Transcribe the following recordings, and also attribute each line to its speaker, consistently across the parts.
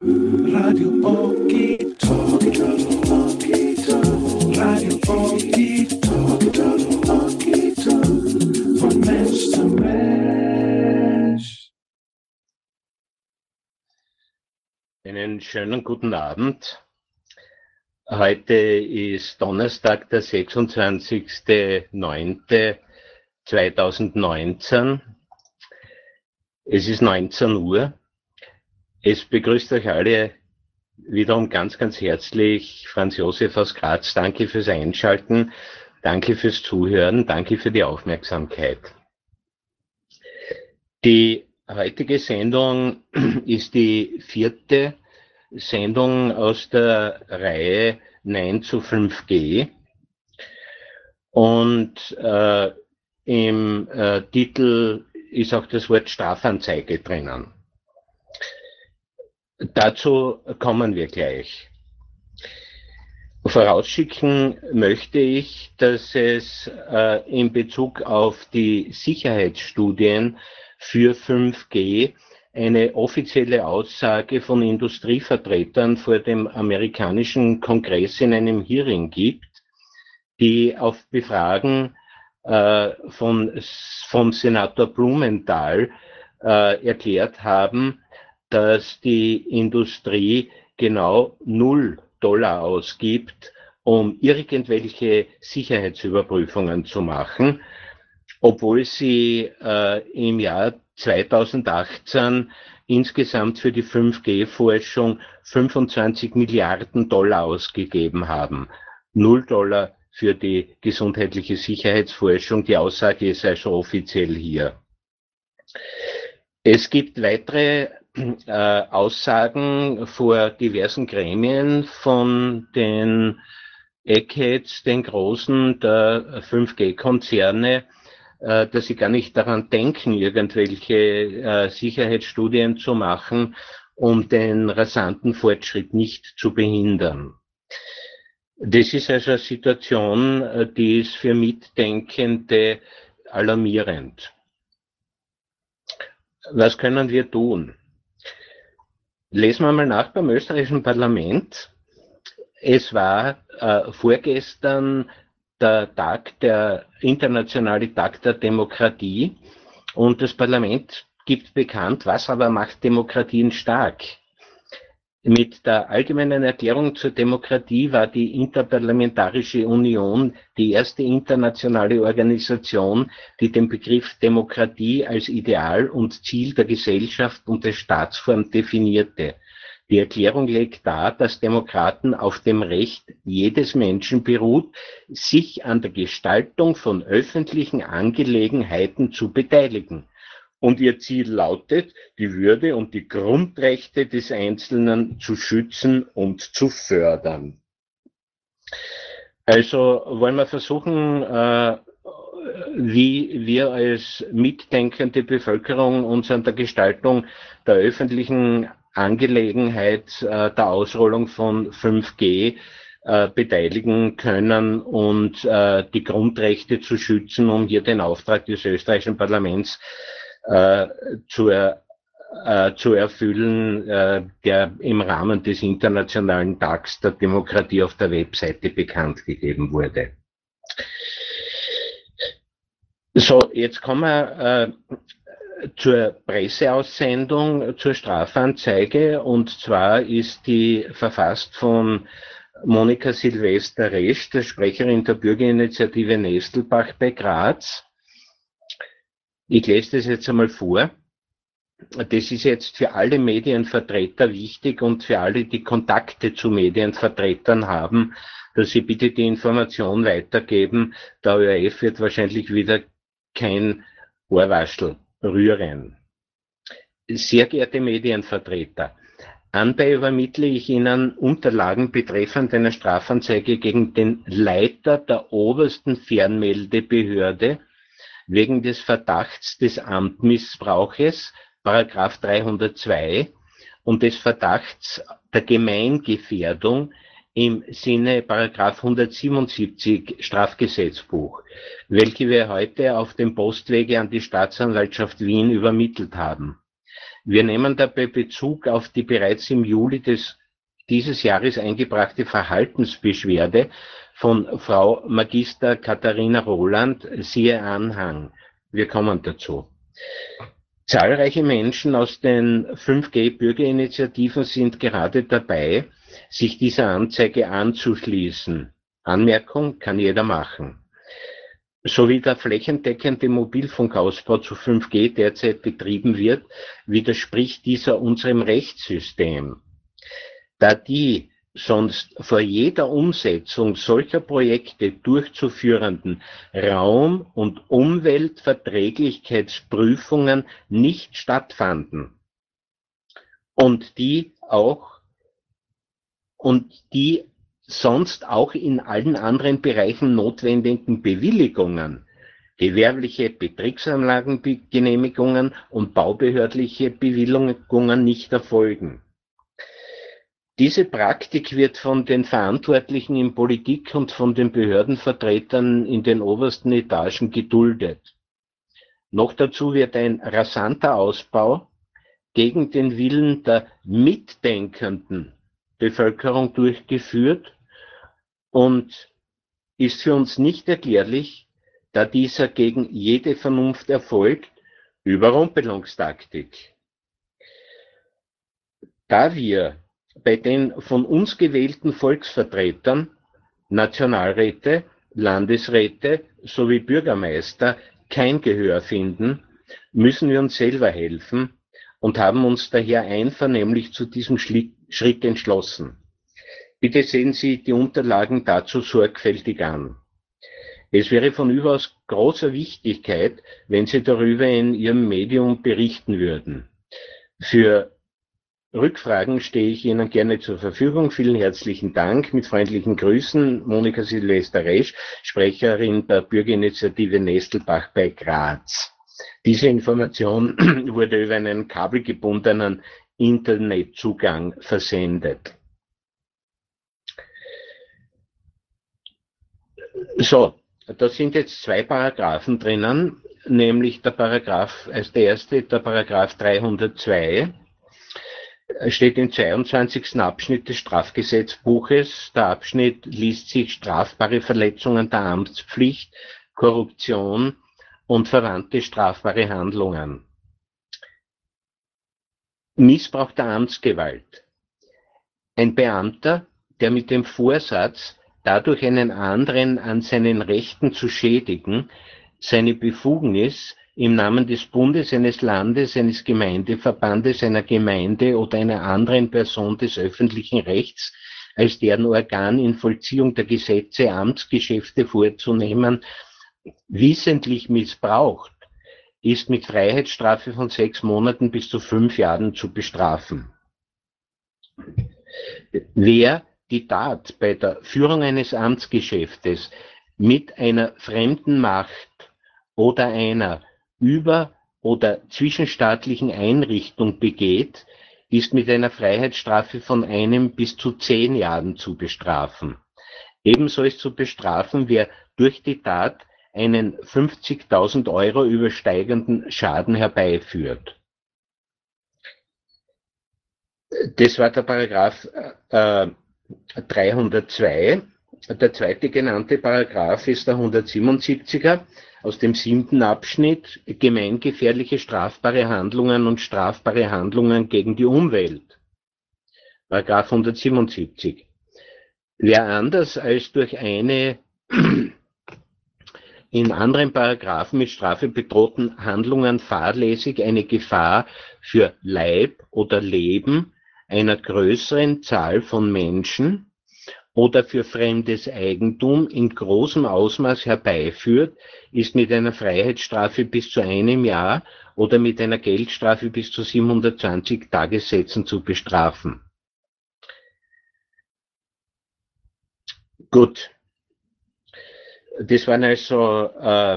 Speaker 1: Radio Okito, Radio Okito, von Mensch zu Mensch.
Speaker 2: Einen schönen guten Abend. Heute ist Donnerstag, der 26.09.2019. Es ist 19 Uhr. Es begrüßt euch alle wiederum ganz, ganz herzlich Franz Josef aus Graz. Danke fürs Einschalten, danke fürs Zuhören, danke für die Aufmerksamkeit. Die heutige Sendung ist die 4. Sendung aus der Reihe Nein zu 5G. Und im Titel ist auch das Wort Strafanzeige drinnen. Dazu kommen wir gleich. Vorausschicken möchte ich, dass es in Bezug auf die Sicherheitsstudien für 5G eine offizielle Aussage von Industrievertretern vor dem amerikanischen Kongress in einem Hearing gibt, die auf Befragen vom Senator Blumenthal erklärt haben, dass die Industrie genau $0 ausgibt, um irgendwelche Sicherheitsüberprüfungen zu machen, obwohl sie im Jahr 2018 insgesamt für die 5G-Forschung $25 Milliarden ausgegeben haben. $0 für die gesundheitliche Sicherheitsforschung. Die Aussage ist also offiziell hier. Es gibt weitere Aussagen vor diversen Gremien von den Eggheads, den Großen der 5G-Konzerne, dass sie gar nicht daran denken, irgendwelche Sicherheitsstudien zu machen, um den rasanten Fortschritt nicht zu behindern. Das ist also eine Situation, die ist für Mitdenkende alarmierend. Was können wir tun? Lesen wir mal nach beim österreichischen Parlament. Es war vorgestern der internationale Tag der Demokratie und das Parlament gibt bekannt, was aber macht Demokratien stark. Mit der Allgemeinen Erklärung zur Demokratie war die Interparlamentarische Union die erste internationale Organisation, die den Begriff Demokratie als Ideal und Ziel der Gesellschaft und der Staatsform definierte. Die Erklärung legt dar, dass Demokraten auf dem Recht jedes Menschen beruht, sich an der Gestaltung von öffentlichen Angelegenheiten zu beteiligen. Und ihr Ziel lautet, die Würde und die Grundrechte des Einzelnen zu schützen und zu fördern. Also wollen wir versuchen, wie wir als mitdenkende Bevölkerung uns an der Gestaltung der öffentlichen Angelegenheit der Ausrollung von 5G beteiligen können und die Grundrechte zu schützen, um hier den Auftrag des österreichischen Parlaments zu erfüllen, der im Rahmen des Internationalen Tags der Demokratie auf der Webseite bekannt gegeben wurde. So, jetzt kommen wir zur Presseaussendung, zur Strafanzeige, und zwar ist die verfasst von Monika Silvester-Resch, der Sprecherin der Bürgerinitiative Nestelbach bei Graz. Ich lese das jetzt einmal vor. Das ist jetzt für alle Medienvertreter wichtig und für alle, die Kontakte zu Medienvertretern haben, dass sie bitte die Information weitergeben. Der ORF wird wahrscheinlich wieder kein Ohrwaschel rühren. Sehr geehrte Medienvertreter, anbei übermittle ich Ihnen Unterlagen betreffend einer Strafanzeige gegen den Leiter der obersten Fernmeldebehörde wegen des Verdachts des Amtmissbrauches, Paragraph 302, und des Verdachts der Gemeingefährdung im Sinne Paragraph 177 Strafgesetzbuch, welche wir heute auf dem Postwege an die Staatsanwaltschaft Wien übermittelt haben. Wir nehmen dabei Bezug auf die bereits im Juli dieses Jahres eingebrachte Verhaltensbeschwerde von Frau Magister Katharina Roland, siehe Anhang. Wir kommen dazu. Zahlreiche Menschen aus den 5G-Bürgerinitiativen sind gerade dabei, sich dieser Anzeige anzuschließen. Anmerkung kann jeder machen. So wie der flächendeckende Mobilfunkausbau zu 5G derzeit betrieben wird, widerspricht dieser unserem Rechtssystem. Da die sonst vor jeder Umsetzung solcher Projekte durchzuführenden Raum- und Umweltverträglichkeitsprüfungen nicht stattfanden und die sonst auch in allen anderen Bereichen notwendigen Bewilligungen, gewerbliche Betriebsanlagengenehmigungen und baubehördliche Bewilligungen nicht erfolgen. Diese Praktik wird von den Verantwortlichen in Politik und von den Behördenvertretern in den obersten Etagen geduldet. Noch dazu wird ein rasanter Ausbau gegen den Willen der mitdenkenden Bevölkerung durchgeführt und ist für uns nicht erklärlich, da dieser gegen jede Vernunft erfolgt, Überrumpelungstaktik. Da wir bei den von uns gewählten Volksvertretern, Nationalräte, Landesräte sowie Bürgermeister kein Gehör finden, müssen wir uns selber helfen und haben uns daher einvernehmlich zu diesem Schritt entschlossen. Bitte sehen Sie die Unterlagen dazu sorgfältig an. Es wäre von überaus großer Wichtigkeit, wenn Sie darüber in Ihrem Medium berichten würden. Für Rückfragen stehe ich Ihnen gerne zur Verfügung. Vielen herzlichen Dank. Mit freundlichen Grüßen, Monika Silvester-Resch, Sprecherin der Bürgerinitiative Nestelbach bei Graz. Diese Information wurde über einen kabelgebundenen Internetzugang versendet. So, da sind jetzt zwei Paragraphen drinnen, nämlich der Paragraph, als der erste, der Paragraph 302, steht im 22. Abschnitt des Strafgesetzbuches. Der Abschnitt liest sich strafbare Verletzungen der Amtspflicht, Korruption und verwandte strafbare Handlungen. Missbrauch der Amtsgewalt. Ein Beamter, der mit dem Vorsatz, dadurch einen anderen an seinen Rechten zu schädigen, seine Befugnis im Namen des Bundes, eines Landes, eines Gemeindeverbandes, einer Gemeinde oder einer anderen Person des öffentlichen Rechts als deren Organ in Vollziehung der Gesetze Amtsgeschäfte vorzunehmen, wissentlich missbraucht, ist mit Freiheitsstrafe von 6 Monaten bis zu 5 Jahren zu bestrafen. Wer die Tat bei der Führung eines Amtsgeschäftes mit einer fremden Macht oder einer über- oder zwischenstaatlichen Einrichtung begeht, ist mit einer Freiheitsstrafe von 1 bis zu 10 Jahren zu bestrafen. Ebenso ist zu bestrafen, wer durch die Tat einen 50.000 Euro übersteigenden Schaden herbeiführt. Das war der Paragraph 302. Der zweite genannte Paragraph ist der 177er aus dem 7. Abschnitt, gemeingefährliche strafbare Handlungen und strafbare Handlungen gegen die Umwelt. Paragraph 177. Wer anders als durch eine in anderen Paragraphen mit Strafe bedrohten Handlungen fahrlässig eine Gefahr für Leib oder Leben einer größeren Zahl von Menschen oder für fremdes Eigentum in großem Ausmaß herbeiführt, ist mit einer Freiheitsstrafe bis zu 1 Jahr oder mit einer Geldstrafe bis zu 720 Tagessätzen zu bestrafen. Gut. Das waren also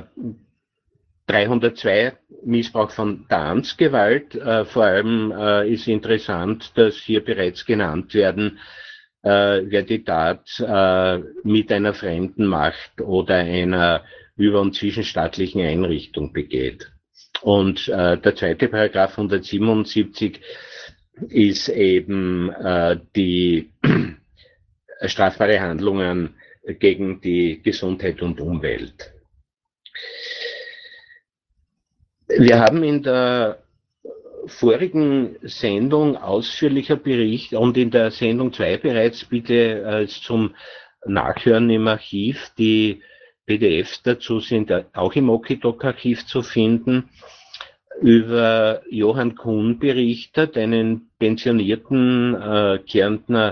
Speaker 2: 302 Missbrauch von der Amtsgewalt. Vor allem ist interessant, dass hier bereits genannt werden, wer die Tat mit einer fremden Macht oder einer über- und zwischenstaatlichen Einrichtung begeht. Und der zweite Paragraph 177 ist eben die strafbare Handlungen gegen die Gesundheit und Umwelt. Wir haben in der vorigen Sendung ausführlicher Bericht und in der Sendung 2 bereits, bitte zum Nachhören im Archiv, die PDFs dazu sind auch im Okidoc-Archiv zu finden, über Johann Kuhn berichtet, einen pensionierten Kärntner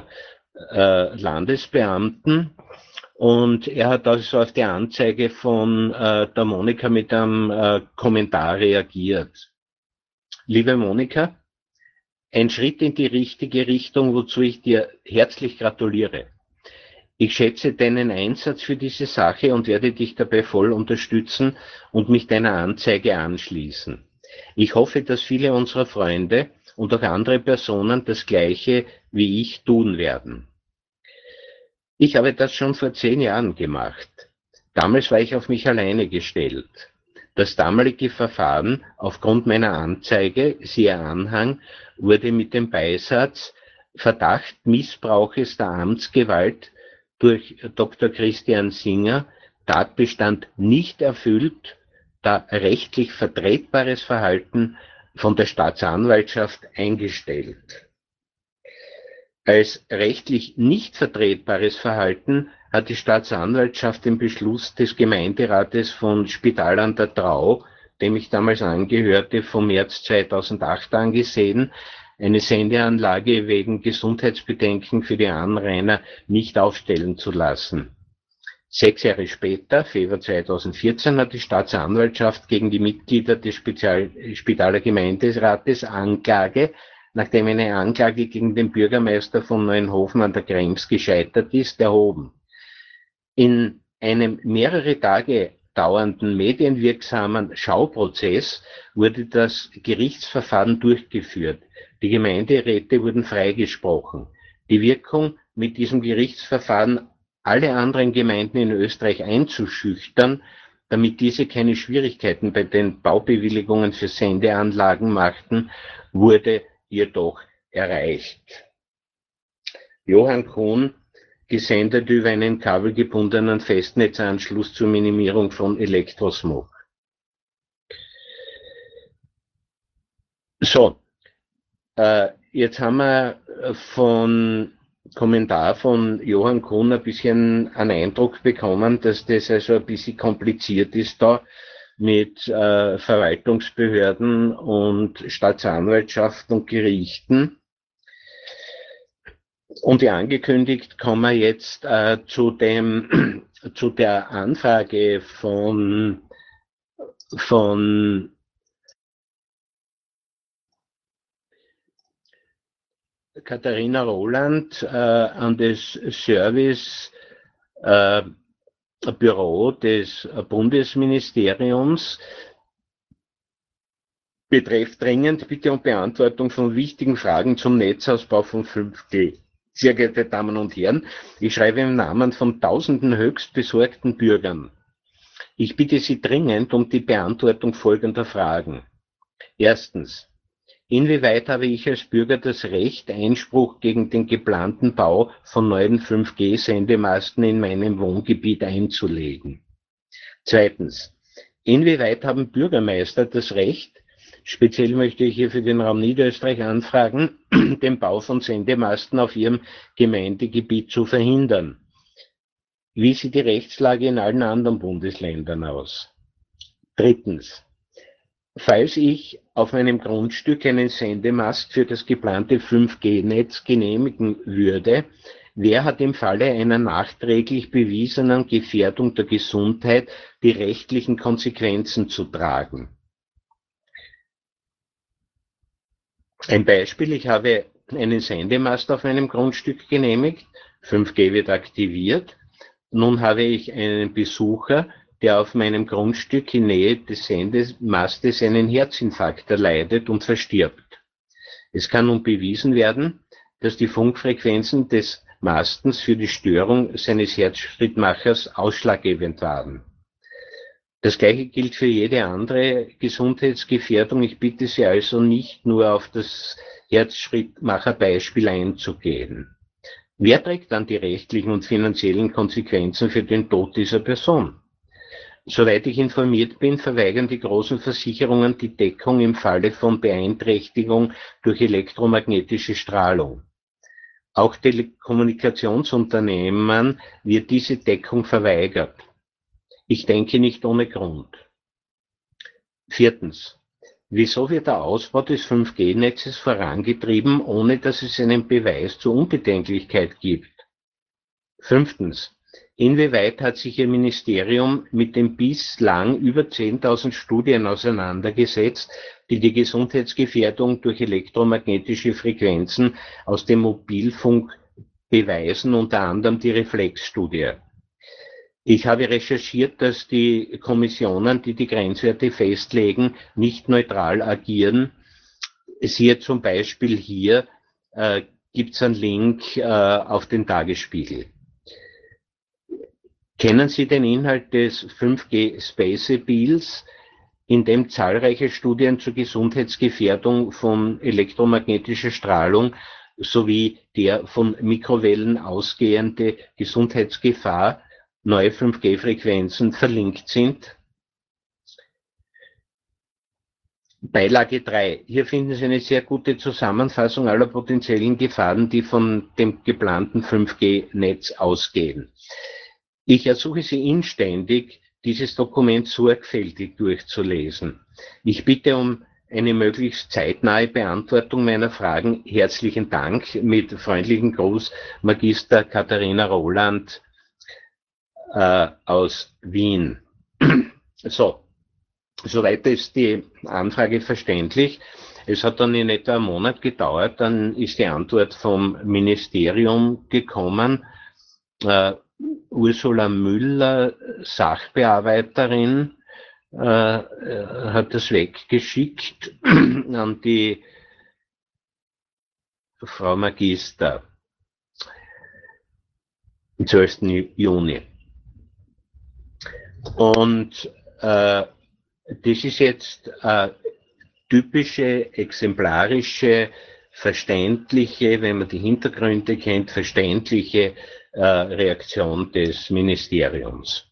Speaker 2: Landesbeamten. Und er hat also auf die Anzeige von der Monika mit einem Kommentar reagiert. Liebe Monika, ein Schritt in die richtige Richtung, wozu ich dir herzlich gratuliere. Ich schätze deinen Einsatz für diese Sache und werde dich dabei voll unterstützen und mich deiner Anzeige anschließen. Ich hoffe, dass viele unserer Freunde und auch andere Personen das Gleiche wie ich tun werden. Ich habe das schon vor 10 Jahren gemacht. Damals war ich auf mich alleine gestellt. Das damalige Verfahren aufgrund meiner Anzeige, siehe Anhang, wurde mit dem Beisatz Verdacht Missbrauches der Amtsgewalt durch Dr. Christian Singer, Tatbestand nicht erfüllt, da rechtlich vertretbares Verhalten von der Staatsanwaltschaft eingestellt. Als rechtlich nicht vertretbares Verhalten hat die Staatsanwaltschaft den Beschluss des Gemeinderates von Spital an der Drau, dem ich damals angehörte, vom März 2008 angesehen, eine Sendeanlage wegen Gesundheitsbedenken für die Anrainer nicht aufstellen zu lassen. 6 Jahre später, Februar 2014, hat die Staatsanwaltschaft gegen die Mitglieder des Spitaler Gemeinderates Anklage, nachdem eine Anklage gegen den Bürgermeister von Neuenhofen an der Krems gescheitert ist, erhoben. In einem mehrere Tage dauernden medienwirksamen Schauprozess wurde das Gerichtsverfahren durchgeführt. Die Gemeinderäte wurden freigesprochen. Die Wirkung, mit diesem Gerichtsverfahren alle anderen Gemeinden in Österreich einzuschüchtern, damit diese keine Schwierigkeiten bei den Baubewilligungen für Sendeanlagen machten, wurde jedoch erreicht. Johann Kuhn, gesendet über einen kabelgebundenen Festnetzanschluss zur Minimierung von Elektrosmog. So, jetzt haben wir von Kommentar von Johann Kuhn ein bisschen einen Eindruck bekommen, dass das also ein bisschen kompliziert ist da mit Verwaltungsbehörden und Staatsanwaltschaft und Gerichten. Und wie angekündigt kommen wir jetzt zu der Anfrage von Katharina Roland an das Servicebüro des Bundesministeriums betrifft dringend Bitte um Beantwortung von wichtigen Fragen zum Netzausbau von 5G. Sehr geehrte Damen und Herren, ich schreibe im Namen von tausenden höchst besorgten Bürgern. Ich bitte Sie dringend um die Beantwortung folgender Fragen. Erstens. Inwieweit habe ich als Bürger das Recht, Einspruch gegen den geplanten Bau von neuen 5G-Sendemasten in meinem Wohngebiet einzulegen? Zweitens. Inwieweit haben Bürgermeister das Recht, speziell möchte ich hier für den Raum Niederösterreich anfragen, den Bau von Sendemasten auf ihrem Gemeindegebiet zu verhindern? Wie sieht die Rechtslage in allen anderen Bundesländern aus? Drittens. Falls ich auf meinem Grundstück einen Sendemast für das geplante 5G-Netz genehmigen würde, wer hat im Falle einer nachträglich bewiesenen Gefährdung der Gesundheit die rechtlichen Konsequenzen zu tragen? Ein Beispiel, ich habe einen Sendemast auf meinem Grundstück genehmigt, 5G wird aktiviert, nun habe ich einen Besucher, der auf meinem Grundstück in Nähe des Sendemastes einen Herzinfarkt erleidet und verstirbt. Es kann nun bewiesen werden, dass die Funkfrequenzen des Mastens für die Störung seines Herzschrittmachers ausschlaggebend waren. Das Gleiche gilt für jede andere Gesundheitsgefährdung. Ich bitte Sie also nicht nur auf das Herzschrittmacherbeispiel einzugehen. Wer trägt dann die rechtlichen und finanziellen Konsequenzen für den Tod dieser Person? Soweit ich informiert bin, verweigern die großen Versicherungen die Deckung im Falle von Beeinträchtigung durch elektromagnetische Strahlung. Auch Telekommunikationsunternehmen wird diese Deckung verweigert. Ich denke nicht ohne Grund. Viertens. Wieso wird der Ausbau des 5G-Netzes vorangetrieben, ohne dass es einen Beweis zur Unbedenklichkeit gibt? Fünftens. Inwieweit hat sich Ihr Ministerium mit den bislang über 10.000 Studien auseinandergesetzt, die die Gesundheitsgefährdung durch elektromagnetische Frequenzen aus dem Mobilfunk beweisen, unter anderem die Reflex-Studie? Ich habe recherchiert, dass die Kommissionen, die die Grenzwerte festlegen, nicht neutral agieren. Siehe zum Beispiel hier, gibt es einen Link auf den Tagesspiegel. Kennen Sie den Inhalt des 5G Space Appeals, in dem zahlreiche Studien zur Gesundheitsgefährdung von elektromagnetischer Strahlung sowie der von Mikrowellen ausgehende Gesundheitsgefahr neue 5G-Frequenzen verlinkt sind? Beilage 3. Hier finden Sie eine sehr gute Zusammenfassung aller potenziellen Gefahren, die von dem geplanten 5G-Netz ausgehen. Ich ersuche Sie inständig, dieses Dokument sorgfältig durchzulesen. Ich bitte um eine möglichst zeitnahe Beantwortung meiner Fragen. Herzlichen Dank. Mit freundlichem Gruß, Magister Katharina Roland aus Wien. So, soweit ist die Anfrage verständlich. Es hat dann in etwa einen Monat gedauert, dann ist die Antwort vom Ministerium gekommen. Ursula Müller, Sachbearbeiterin, hat das weggeschickt an die Frau Magister am 12. Juni. Und das ist jetzt typische, exemplarische, verständliche, wenn man die Hintergründe kennt, verständliche Reaktion des Ministeriums.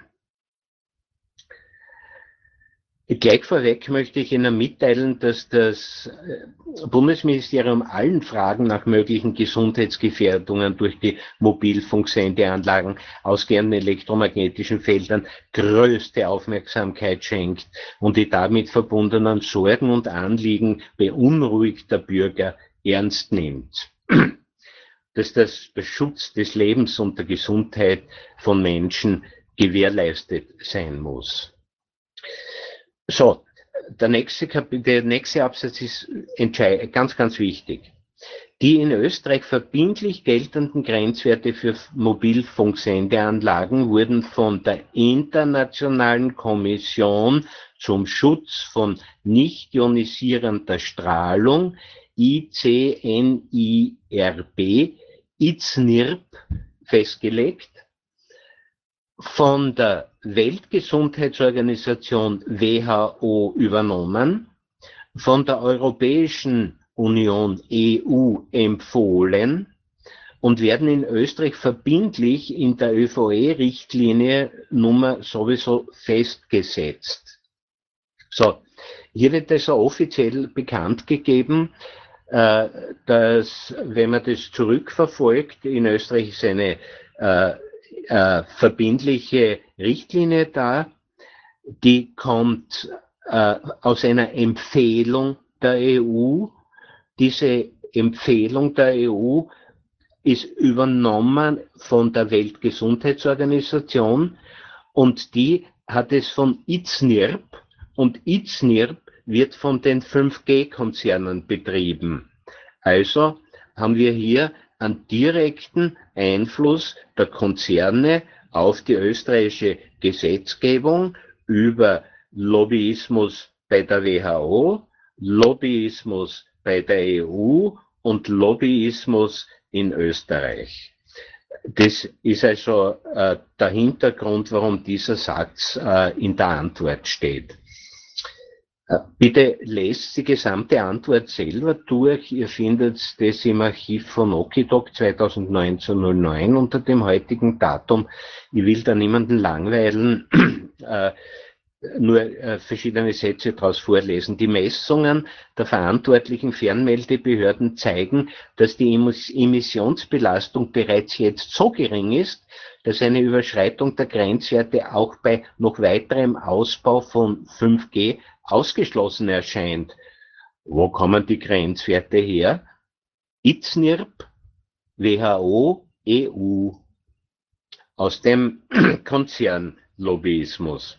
Speaker 2: Gleich vorweg möchte ich Ihnen mitteilen, dass das Bundesministerium allen Fragen nach möglichen Gesundheitsgefährdungen durch die Mobilfunksendeanlagen ausgehenden elektromagnetischen Feldern größte Aufmerksamkeit schenkt und die damit verbundenen Sorgen und Anliegen beunruhigter Bürger ernst nimmt. Dass der Schutz des Lebens und der Gesundheit von Menschen gewährleistet sein muss. So, der nächste Absatz ist ganz wichtig. Die in Österreich verbindlich geltenden Grenzwerte für Mobilfunksendeanlagen wurden von der Internationalen Kommission zum Schutz von nicht ionisierender Strahlung, ICNIRP, ICNIRP, festgelegt, von der Weltgesundheitsorganisation WHO übernommen, von der Europäischen Union EU empfohlen und werden in Österreich verbindlich in der ÖVE-Richtlinie Nummer sowieso festgesetzt. So, hier wird also offiziell bekannt gegeben, dass, wenn man das zurückverfolgt, in Österreich ist eine verbindliche Richtlinie da, die kommt aus einer Empfehlung der EU. Diese Empfehlung der EU ist übernommen von der Weltgesundheitsorganisation und die hat es von ICNIRP und ICNIRP wird von den 5G-Konzernen betrieben. Also haben wir hier einen direkten Einfluss der Konzerne auf die österreichische Gesetzgebung über Lobbyismus bei der WHO, Lobbyismus bei der EU und Lobbyismus in Österreich. Das ist also der Hintergrund, warum dieser Satz in der Antwort steht. Bitte lest die gesamte Antwort selber durch. Ihr findet das im Archiv von Okidoc 2019-09 unter dem heutigen Datum. Ich will da niemanden langweilen, nur verschiedene Sätze daraus vorlesen. Die Messungen der verantwortlichen Fernmeldebehörden zeigen, dass die Emissionsbelastung bereits jetzt so gering ist, dass eine Überschreitung der Grenzwerte auch bei noch weiterem Ausbau von 5G ausgeschlossen erscheint. Wo kommen die Grenzwerte her? IZNIRP, WHO, EU. Aus dem Konzernlobbyismus.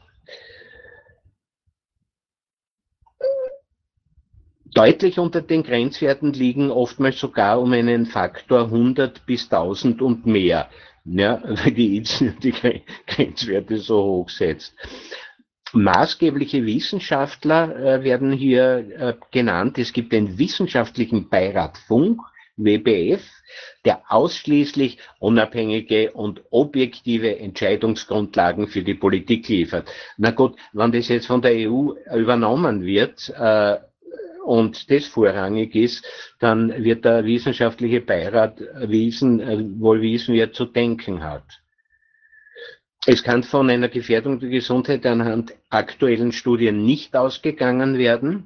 Speaker 2: Deutlich unter den Grenzwerten liegen oftmals sogar um einen Faktor 100 bis 1000 und mehr, ja, weil die IZNIRP die Grenzwerte so hoch setzt. Maßgebliche Wissenschaftler werden hier genannt. Es gibt den Wissenschaftlichen Beirat Funk, WBF, der ausschließlich unabhängige und objektive Entscheidungsgrundlagen für die Politik liefert. Na gut, wenn das jetzt von der EU übernommen wird und das vorrangig ist, dann wird der wissenschaftliche Beirat wohl wissen, wie er zu denken hat. Es kann von einer Gefährdung der Gesundheit anhand aktuellen Studien nicht ausgegangen werden.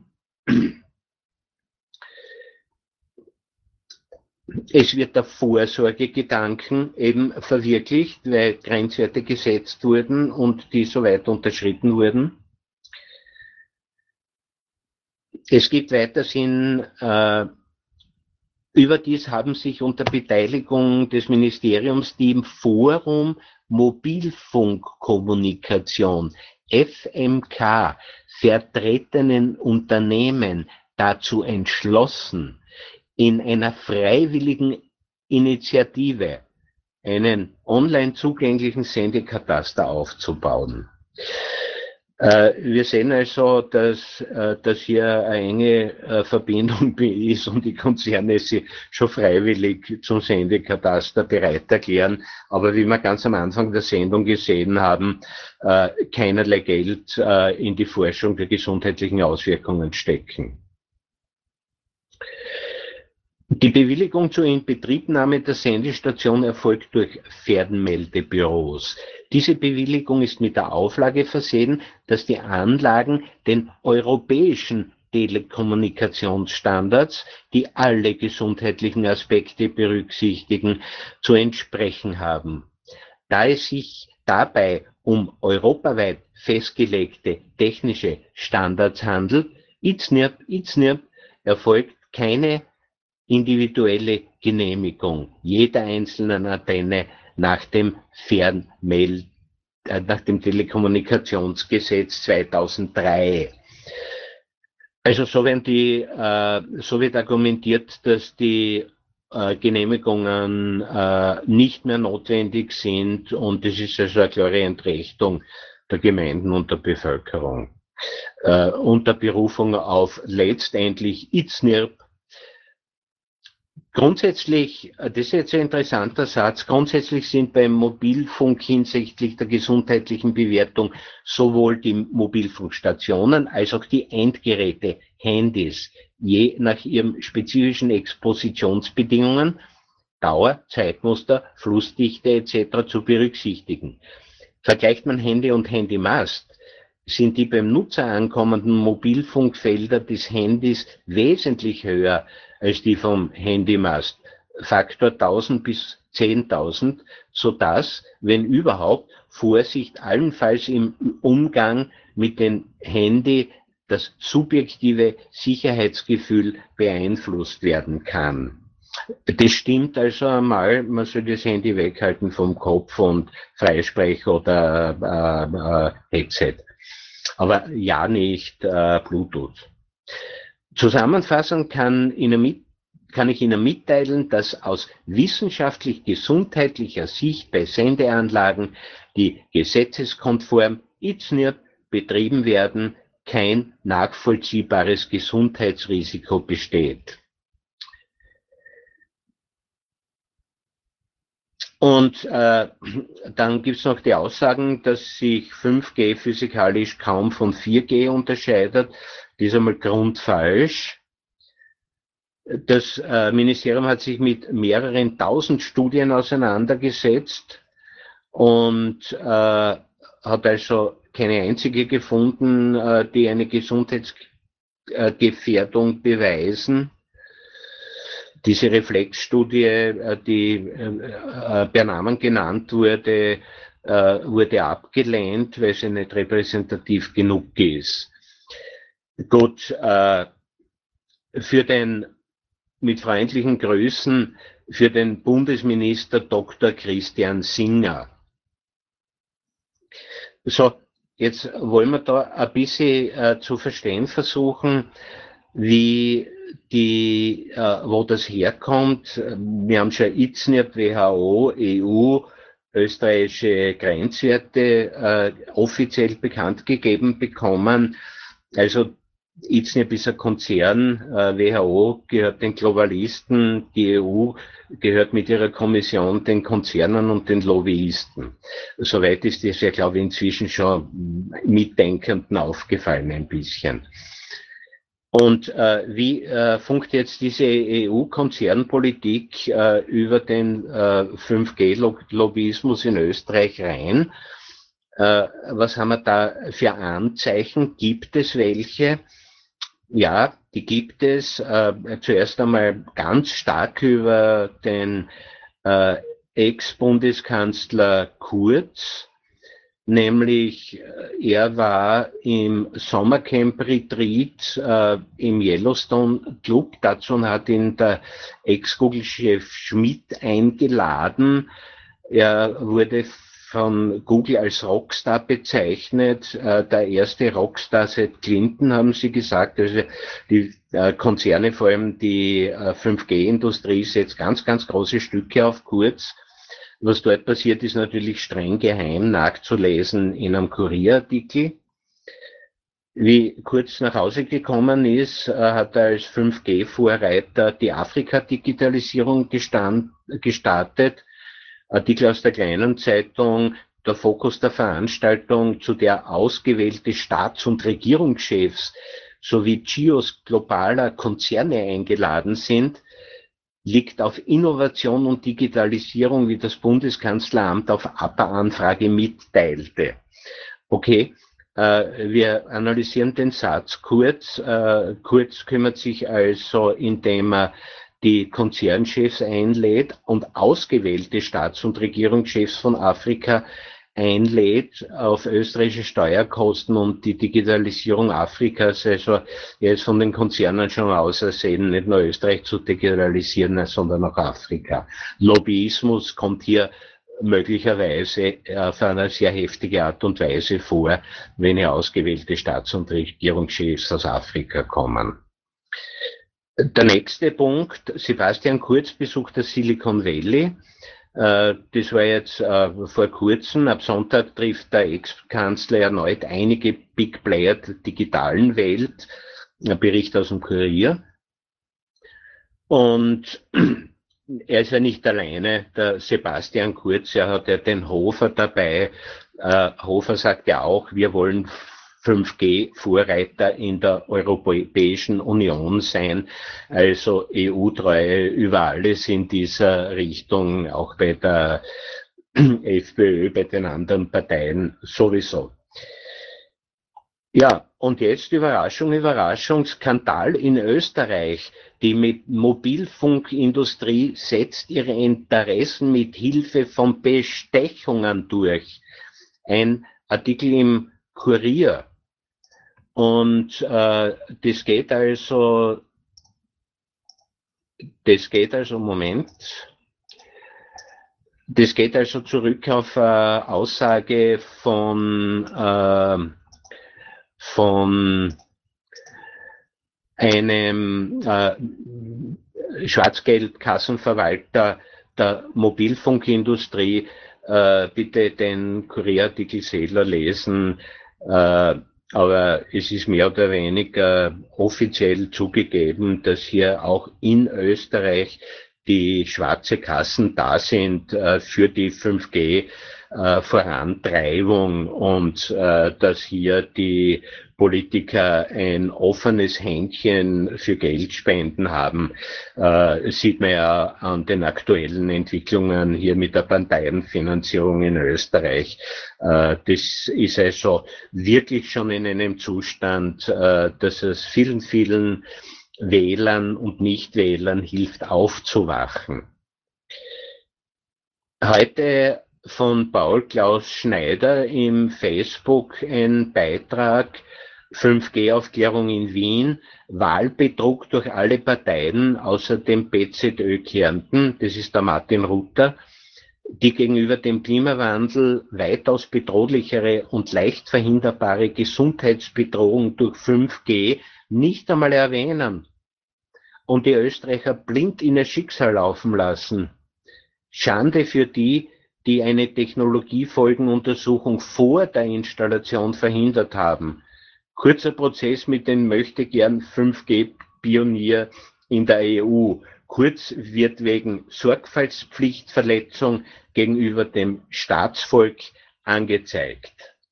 Speaker 2: Es wird der Vorsorgegedanken eben verwirklicht, weil Grenzwerte gesetzt wurden und die soweit unterschritten wurden. Es gibt weiterhin, überdies haben sich unter Beteiligung des Ministeriums die im Forum Mobilfunkkommunikation, FMK, vertretenen Unternehmen dazu entschlossen, in einer freiwilligen Initiative einen online zugänglichen Sendekataster aufzubauen. Wir sehen also, dass hier eine enge Verbindung ist und die Konzerne sich schon freiwillig zum Sendekataster bereit erklären, aber wie wir ganz am Anfang der Sendung gesehen haben, keinerlei Geld in die Forschung der gesundheitlichen Auswirkungen stecken. Die Bewilligung zur Inbetriebnahme der Sendestation erfolgt durch Fernmeldebüros. Diese Bewilligung ist mit der Auflage versehen, dass die Anlagen den europäischen Telekommunikationsstandards, die alle gesundheitlichen Aspekte berücksichtigen, zu entsprechen haben. Da es sich dabei um europaweit festgelegte technische Standards handelt, IZNIRP, erfolgt keine individuelle Genehmigung jeder einzelnen Antenne nach dem nach dem Telekommunikationsgesetz 2003. Also so wird argumentiert, dass die Genehmigungen nicht mehr notwendig sind und es ist also eine klare Entrechtung der Gemeinden und der Bevölkerung. Unter Berufung auf letztendlich IZNIRP. Grundsätzlich, das ist jetzt ein interessanter Satz, grundsätzlich sind beim Mobilfunk hinsichtlich der gesundheitlichen Bewertung sowohl die Mobilfunkstationen als auch die Endgeräte, Handys, je nach ihren spezifischen Expositionsbedingungen, Dauer, Zeitmuster, Flussdichte etc. zu berücksichtigen. Vergleicht man Handy und Handymast, sind die beim Nutzer ankommenden Mobilfunkfelder des Handys wesentlich höher als die vom Handymast, Faktor 1000 bis 10.000, sodass, wenn überhaupt, Vorsicht allenfalls im Umgang mit dem Handy das subjektive Sicherheitsgefühl beeinflusst werden kann. Das stimmt also einmal, man soll das Handy weghalten vom Kopf und Freisprecher oder Headset. Aber ja nicht Bluetooth. Zusammenfassend kann ich Ihnen mitteilen, dass aus wissenschaftlich-gesundheitlicher Sicht bei Sendeanlagen, die gesetzeskonform IZNIRP betrieben werden, kein nachvollziehbares Gesundheitsrisiko besteht. Und dann gibt es noch die Aussagen, dass sich 5G physikalisch kaum von 4G unterscheidet. Das ist einmal grundfalsch. Das Ministerium hat sich mit mehreren tausend Studien auseinandergesetzt und hat also keine einzige gefunden, die eine Gesundheitsgefährdung beweisen. Diese Reflexstudie, die per Namen genannt wurde, wurde abgelehnt, weil sie nicht repräsentativ genug ist. Gut, für den, mit freundlichen Grüßen, für den Bundesminister Dr. Christian Singer. So, jetzt wollen wir da ein bisschen zu verstehen versuchen, wie wo das herkommt. Wir haben schon ICNIRP, WHO, EU, österreichische Grenzwerte offiziell bekannt gegeben bekommen. Also ICNIRP ist ein Konzern, WHO gehört den Globalisten, die EU gehört mit ihrer Kommission den Konzernen und den Lobbyisten. Soweit ist das ja, glaube ich, inzwischen schon Mitdenkenden aufgefallen ein bisschen. Und wie funkt jetzt diese EU-Konzernpolitik über den 5G-Lobbyismus in Österreich rein? Was haben wir da für Anzeichen? Gibt es welche? Ja, die gibt es. Zuerst einmal ganz stark über den Ex-Bundeskanzler Kurz. Nämlich, er war im Sommercamp-Retreat im Yellowstone Club. Dazu hat ihn der Ex-Google-Chef Schmidt eingeladen. Er wurde von Google als Rockstar bezeichnet. Der erste Rockstar seit Clinton, haben sie gesagt. Also die Konzerne, vor allem die 5G-Industrie, setzt ganz, ganz große Stücke auf Kurz. Was dort passiert, ist natürlich streng geheim nachzulesen in einem Kurierartikel. Wie Kurz nach Hause gekommen ist, hat er als 5G-Vorreiter die Afrika-Digitalisierung gestartet. Artikel aus der kleinen Zeitung, der Fokus der Veranstaltung, zu der ausgewählte Staats- und Regierungschefs sowie CEOs globaler Konzerne eingeladen sind, liegt auf Innovation und Digitalisierung, wie das Bundeskanzleramt auf APA-Anfrage mitteilte. Okay, wir analysieren den Satz kurz. Kurz kümmert sich also, indem er die Konzernchefs einlädt und ausgewählte Staats- und Regierungschefs von Afrika einlädt auf österreichische Steuerkosten und die Digitalisierung Afrikas. Also er ist von den Konzernen schon ausersehen, nicht nur Österreich zu digitalisieren, sondern auch Afrika. Lobbyismus kommt hier möglicherweise auf eine sehr heftige Art und Weise vor, wenn hier ausgewählte Staats- und Regierungschefs aus Afrika kommen. Der nächste Punkt, Sebastian Kurz besucht das Silicon Valley. Das war jetzt vor kurzem. Ab Sonntag trifft der Ex-Kanzler erneut einige Big Player der digitalen Welt. Ein Bericht aus dem Kurier. Und er ist ja nicht alleine, der Sebastian Kurz, er hat ja den Hofer dabei. Hofer sagt ja auch, wir wollen 5G-Vorreiter in der Europäischen Union sein, also EU-Treue über alles in dieser Richtung, auch bei der FPÖ, bei den anderen Parteien sowieso. Ja, und jetzt Überraschung, Überraschung, Skandal in Österreich. Die Mobilfunkindustrie setzt ihre Interessen mit Hilfe von Bestechungen durch. Ein Artikel im Kurier. Und das geht also, Moment, das geht also zurück auf Aussage von einem Schwarzgeldkassenverwalter der Mobilfunkindustrie. Bitte den Kurierartikel selber lesen. Aber es ist mehr oder weniger offiziell zugegeben, dass hier auch in Österreich die schwarze Kassen da sind für die 5G Vorantreibung und dass hier die Politiker ein offenes Händchen für Geldspenden haben, sieht man ja an den aktuellen Entwicklungen hier mit der Parteienfinanzierung in Österreich. Das ist also wirklich schon in einem Zustand, dass es vielen, vielen Wählern und Nichtwählern hilft, aufzuwachen. Heute von Paul Klaus Schneider im Facebook ein Beitrag 5G-Aufklärung in Wien, Wahlbetrug durch alle Parteien außer dem BZÖ Kärnten, das ist der Martin Rutter, die gegenüber dem Klimawandel weitaus bedrohlichere und leicht verhinderbare Gesundheitsbedrohung durch 5G nicht einmal erwähnen und die Österreicher blind in ihr Schicksal laufen lassen. Schande für die, die eine Technologiefolgenuntersuchung vor der Installation verhindert haben. Kurzer Prozess mit den Möchtegern 5G-Pionier in der EU. Kurz wird wegen Sorgfaltspflichtverletzung gegenüber dem Staatsvolk angezeigt.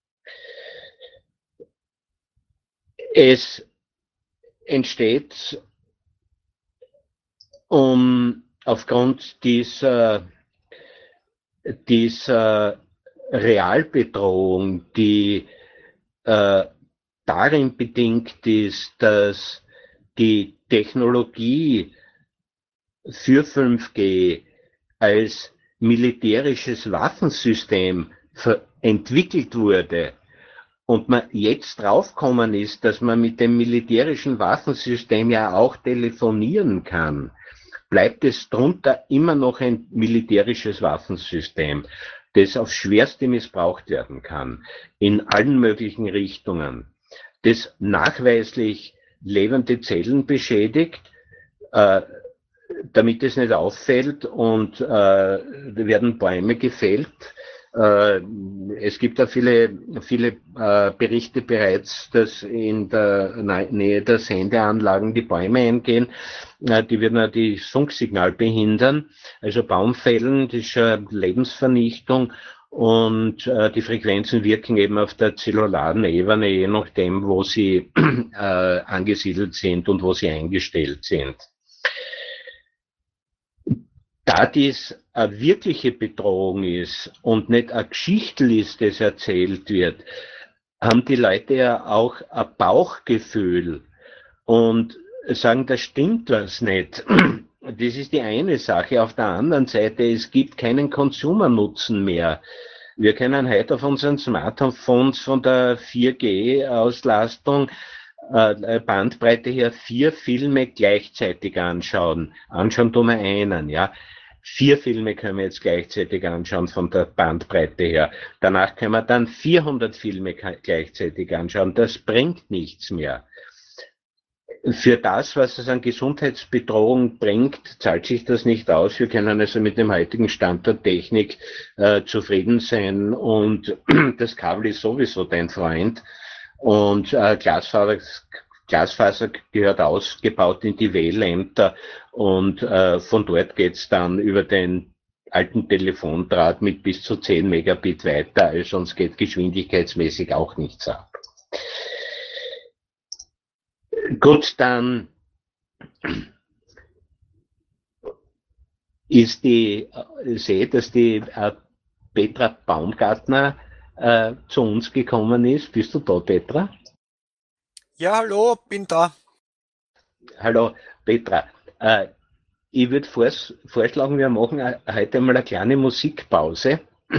Speaker 2: Es entsteht aufgrund dieser Realbedrohung, die darin bedingt ist, dass die Technologie für 5G als militärisches Waffensystem entwickelt wurde und man jetzt draufgekommen ist, dass man mit dem militärischen Waffensystem ja auch telefonieren kann, bleibt es drunter immer noch ein militärisches Waffensystem, das aufs Schwerste missbraucht werden kann, in allen möglichen Richtungen, das nachweislich lebende Zellen beschädigt, damit es nicht auffällt, und werden Bäume gefällt. Es gibt da viele Berichte bereits, dass in der Nähe der Sendeanlagen die Bäume eingehen. Die würden ja die Funksignal behindern. Also Baumfällen, das ist schon Lebensvernichtung, und die Frequenzen wirken eben auf der zellularen Ebene, je nachdem, wo sie angesiedelt sind und wo sie eingestellt sind. Da dies eine wirkliche Bedrohung ist und nicht eine Geschichte ist, das erzählt wird, haben die Leute ja auch ein Bauchgefühl und sagen, da stimmt was nicht. Das ist die eine Sache. Auf der anderen Seite, es gibt keinen Konsumernutzen mehr. Wir können heute auf unseren Smartphones von der 4G-Auslastung Bandbreite her 4 Filme gleichzeitig anschauen. Anschauen tun wir einen, ja. 4 Filme können wir jetzt gleichzeitig anschauen von der Bandbreite her. Danach können wir dann 400 Filme gleichzeitig anschauen. Das bringt nichts mehr. Für das, was es an Gesundheitsbedrohung bringt, zahlt sich das nicht aus. Wir können also mit dem heutigen Stand der Technik zufrieden sein, und das Kabel ist sowieso dein Freund, und Glasfaser gehört ausgebaut in die Wählämter, und von dort geht's dann über den alten Telefondraht mit bis zu 10 Megabit weiter, also sonst geht geschwindigkeitsmäßig auch nichts ab. Gut, dann ist ich sehe, dass die Petra Baumgartner zu uns gekommen ist. Bist du da, Petra?
Speaker 3: Ja, hallo, bin da.
Speaker 2: Hallo, Petra. Ich würde vorschlagen, wir machen heute mal eine kleine Musikpause,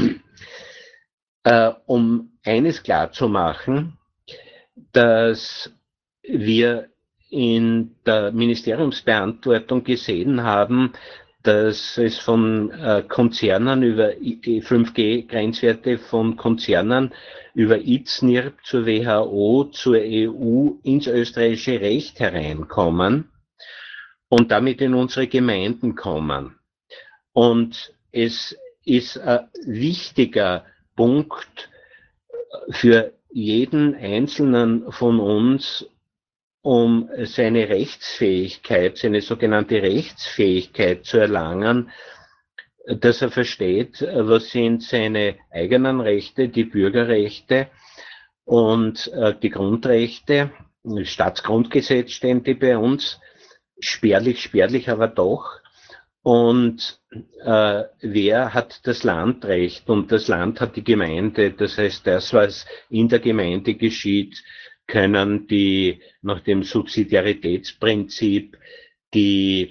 Speaker 2: um eines klarzumachen, dass wir in der Ministeriumsbeantwortung gesehen haben, dass es von Konzernen über 5G-Grenzwerte von Konzernen über IZNIRP zur WHO, zur EU ins österreichische Recht hereinkommen und damit in unsere Gemeinden kommen. Und es ist ein wichtiger Punkt für jeden Einzelnen von uns, um seine Rechtsfähigkeit, seine sogenannte Rechtsfähigkeit zu erlangen, dass er versteht, was sind seine eigenen Rechte, die Bürgerrechte und die Grundrechte. Das Staatsgrundgesetz stehen die bei uns, spärlich, aber doch. Und wer hat das Landrecht? Und das Land hat die Gemeinde. Das heißt, das, was in der Gemeinde geschieht, können die nach dem Subsidiaritätsprinzip die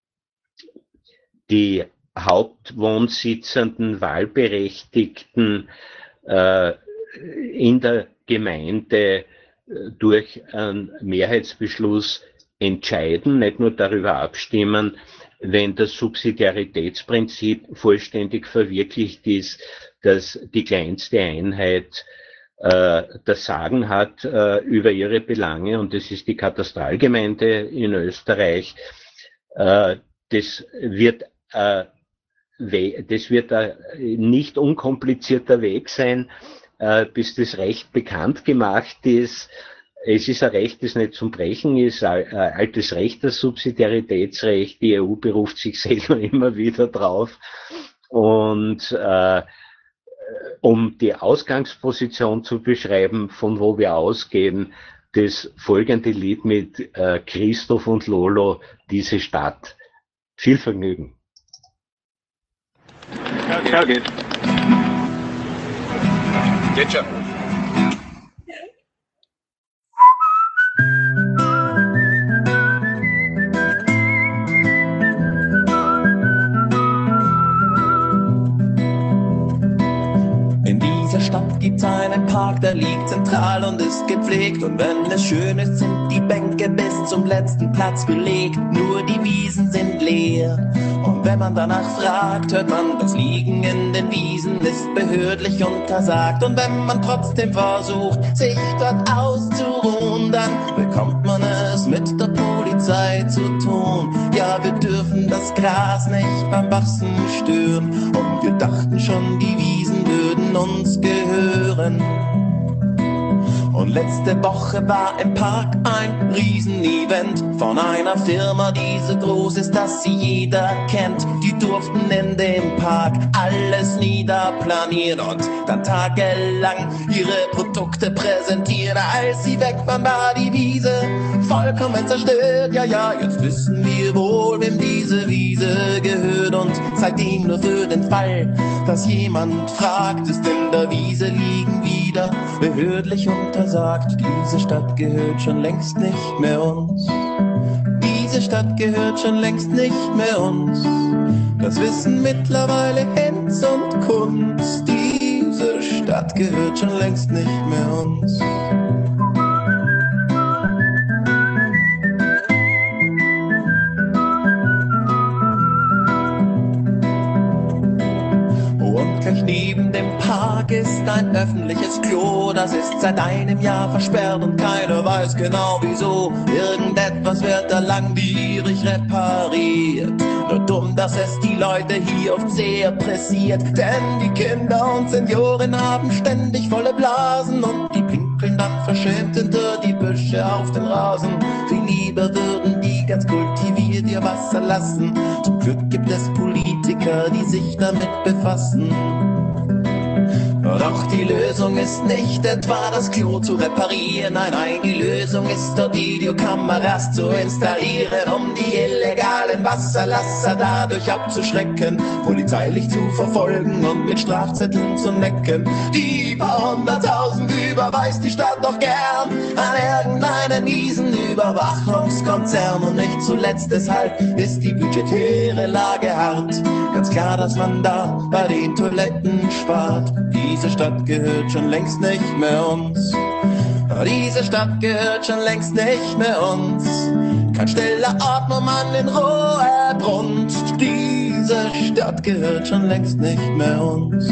Speaker 2: Hauptwohnsitzenden Wahlberechtigten in der Gemeinde durch einen Mehrheitsbeschluss entscheiden, nicht nur darüber abstimmen, wenn das Subsidiaritätsprinzip vollständig verwirklicht ist, dass die kleinste Einheit das Sagen hat über ihre Belange, und das ist die Katastralgemeinde in Österreich. Das wird ein nicht unkomplizierter Weg sein, bis das Recht bekannt gemacht ist. Es ist ein Recht, das nicht zum Brechen ist, ein altes Recht, das Subsidiaritätsrecht. Die EU beruft sich selber immer wieder drauf. Und um die Ausgangsposition zu beschreiben, von wo wir ausgehen, das folgende Lied mit Christoph und Lolo, Diese Stadt. Viel Vergnügen.
Speaker 4: Ja, geht. Geht schon.
Speaker 5: In dieser Stadt gibt's einen Park, der liegt zentral und ist gepflegt. Und wenn es schön ist, sind die Bänke bis zum letzten Platz belegt. Nur die Wiesen sind leer. Und wenn man danach fragt, hört man, das Liegen in den Wiesen ist behördlich untersagt. Und wenn man trotzdem versucht, sich dort auszuruhen, dann bekommt man es mit der Polizei zu tun. Ja, wir dürfen das Gras nicht beim Wachsen stören. Und wir dachten schon, die Wiesen würden uns gehören. Und letzte Woche war im Park ein Riesenevent von einer Firma, die so groß ist, dass sie jeder kennt. Die durften in dem Park alles niederplanieren und dann tagelang ihre Produkte präsentieren. Als sie weg waren, war die Wiese vollkommen zerstört. Ja, jetzt wissen wir wohl, wem diese Wiese gehört. Und seitdem nur für den Fall, dass jemand fragt, ist in der Wiese liegen wieder behördlich untersagt. Diese Stadt gehört schon längst nicht mehr uns. Diese Stadt gehört schon längst nicht mehr uns. Das wissen mittlerweile Hinz und Kunz. Diese Stadt gehört schon längst nicht mehr uns. Neben dem Park ist ein öffentliches Klo, das ist seit einem Jahr versperrt und keiner weiß genau wieso. Irgendetwas wird da langwierig repariert. Nur dumm, dass es die Leute hier oft sehr pressiert. Denn die Kinder und Senioren haben ständig volle Blasen und die pinkeln dann verschämt hinter die Büsche auf den Rasen. Viel lieber würden die ganz kultiviert ihr Wasser lassen. Zum Glück gibt es Politiker, die sich damit befassen. Doch die Lösung ist nicht etwa das Klo zu reparieren. Nein, die Lösung ist dort Videokameras zu installieren, um die illegalen Wasserlasser dadurch abzuschrecken, polizeilich zu verfolgen und mit Strafzetteln zu necken. Die paar 100.000 überweist die Stadt doch gern an irgendeinen miesen Überwachungskonzern. Und nicht zuletzt deshalb ist die budgetäre Lage hart. Ganz klar, dass man da bei den Toiletten spart. Diese Stadt gehört schon längst nicht mehr uns. Diese Stadt gehört schon längst nicht mehr uns. Kein stiller Ort, wo man in Ruhe brunst. Diese Stadt gehört schon längst nicht mehr uns.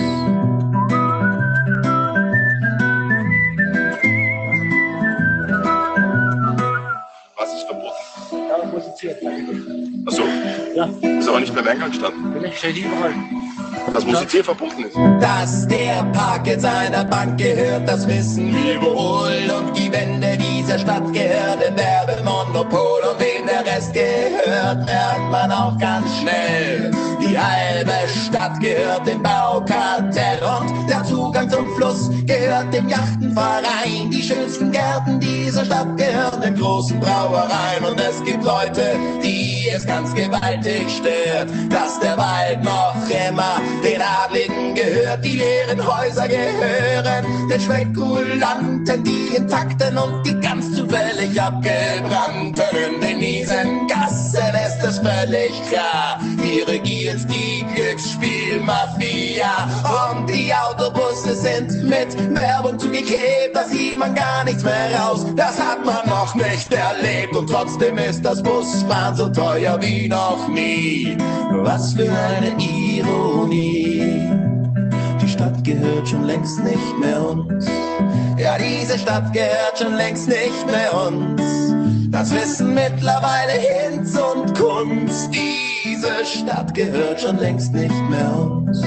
Speaker 4: Was ist verboten?
Speaker 6: Ja, musiziert.
Speaker 4: Achso.
Speaker 6: Ja.
Speaker 4: Ist aber nicht mehr im Eingang gestanden.
Speaker 6: Vielleicht steht überall.
Speaker 4: Dass Musizieren verboten ist.
Speaker 5: Dass der Park jetzt einer Bank gehört, das wissen wir wohl. Und die Wände, die diese Stadt gehört dem Werbemonopol und wem der Rest gehört, merkt man auch ganz schnell. Die halbe Stadt gehört dem Baukartell und der Zugang zum Fluss gehört dem Yachtenverein. Die schönsten Gärten dieser Stadt gehören den großen Brauereien und es gibt Leute, die es ganz gewaltig stört, dass der Wald noch immer den Adligen gehört. Die leeren Häuser gehören den Spekulanten, die intakten und die ganz zufällig abgebrannten. In den miesen Gassen ist es völlig klar, hier regiert die Glücksspielmafia und die Autobusse sind mit Werbung zugeklebt, da sieht man gar nichts mehr raus, das hat man noch nicht erlebt und trotzdem ist das Busfahren so teuer wie noch nie. Was für eine Ironie, die Stadt gehört schon längst nicht mehr uns. Ja, diese Stadt gehört schon längst nicht mehr uns. Das wissen mittlerweile Hinz und Kunz. Diese Stadt gehört schon längst nicht mehr uns.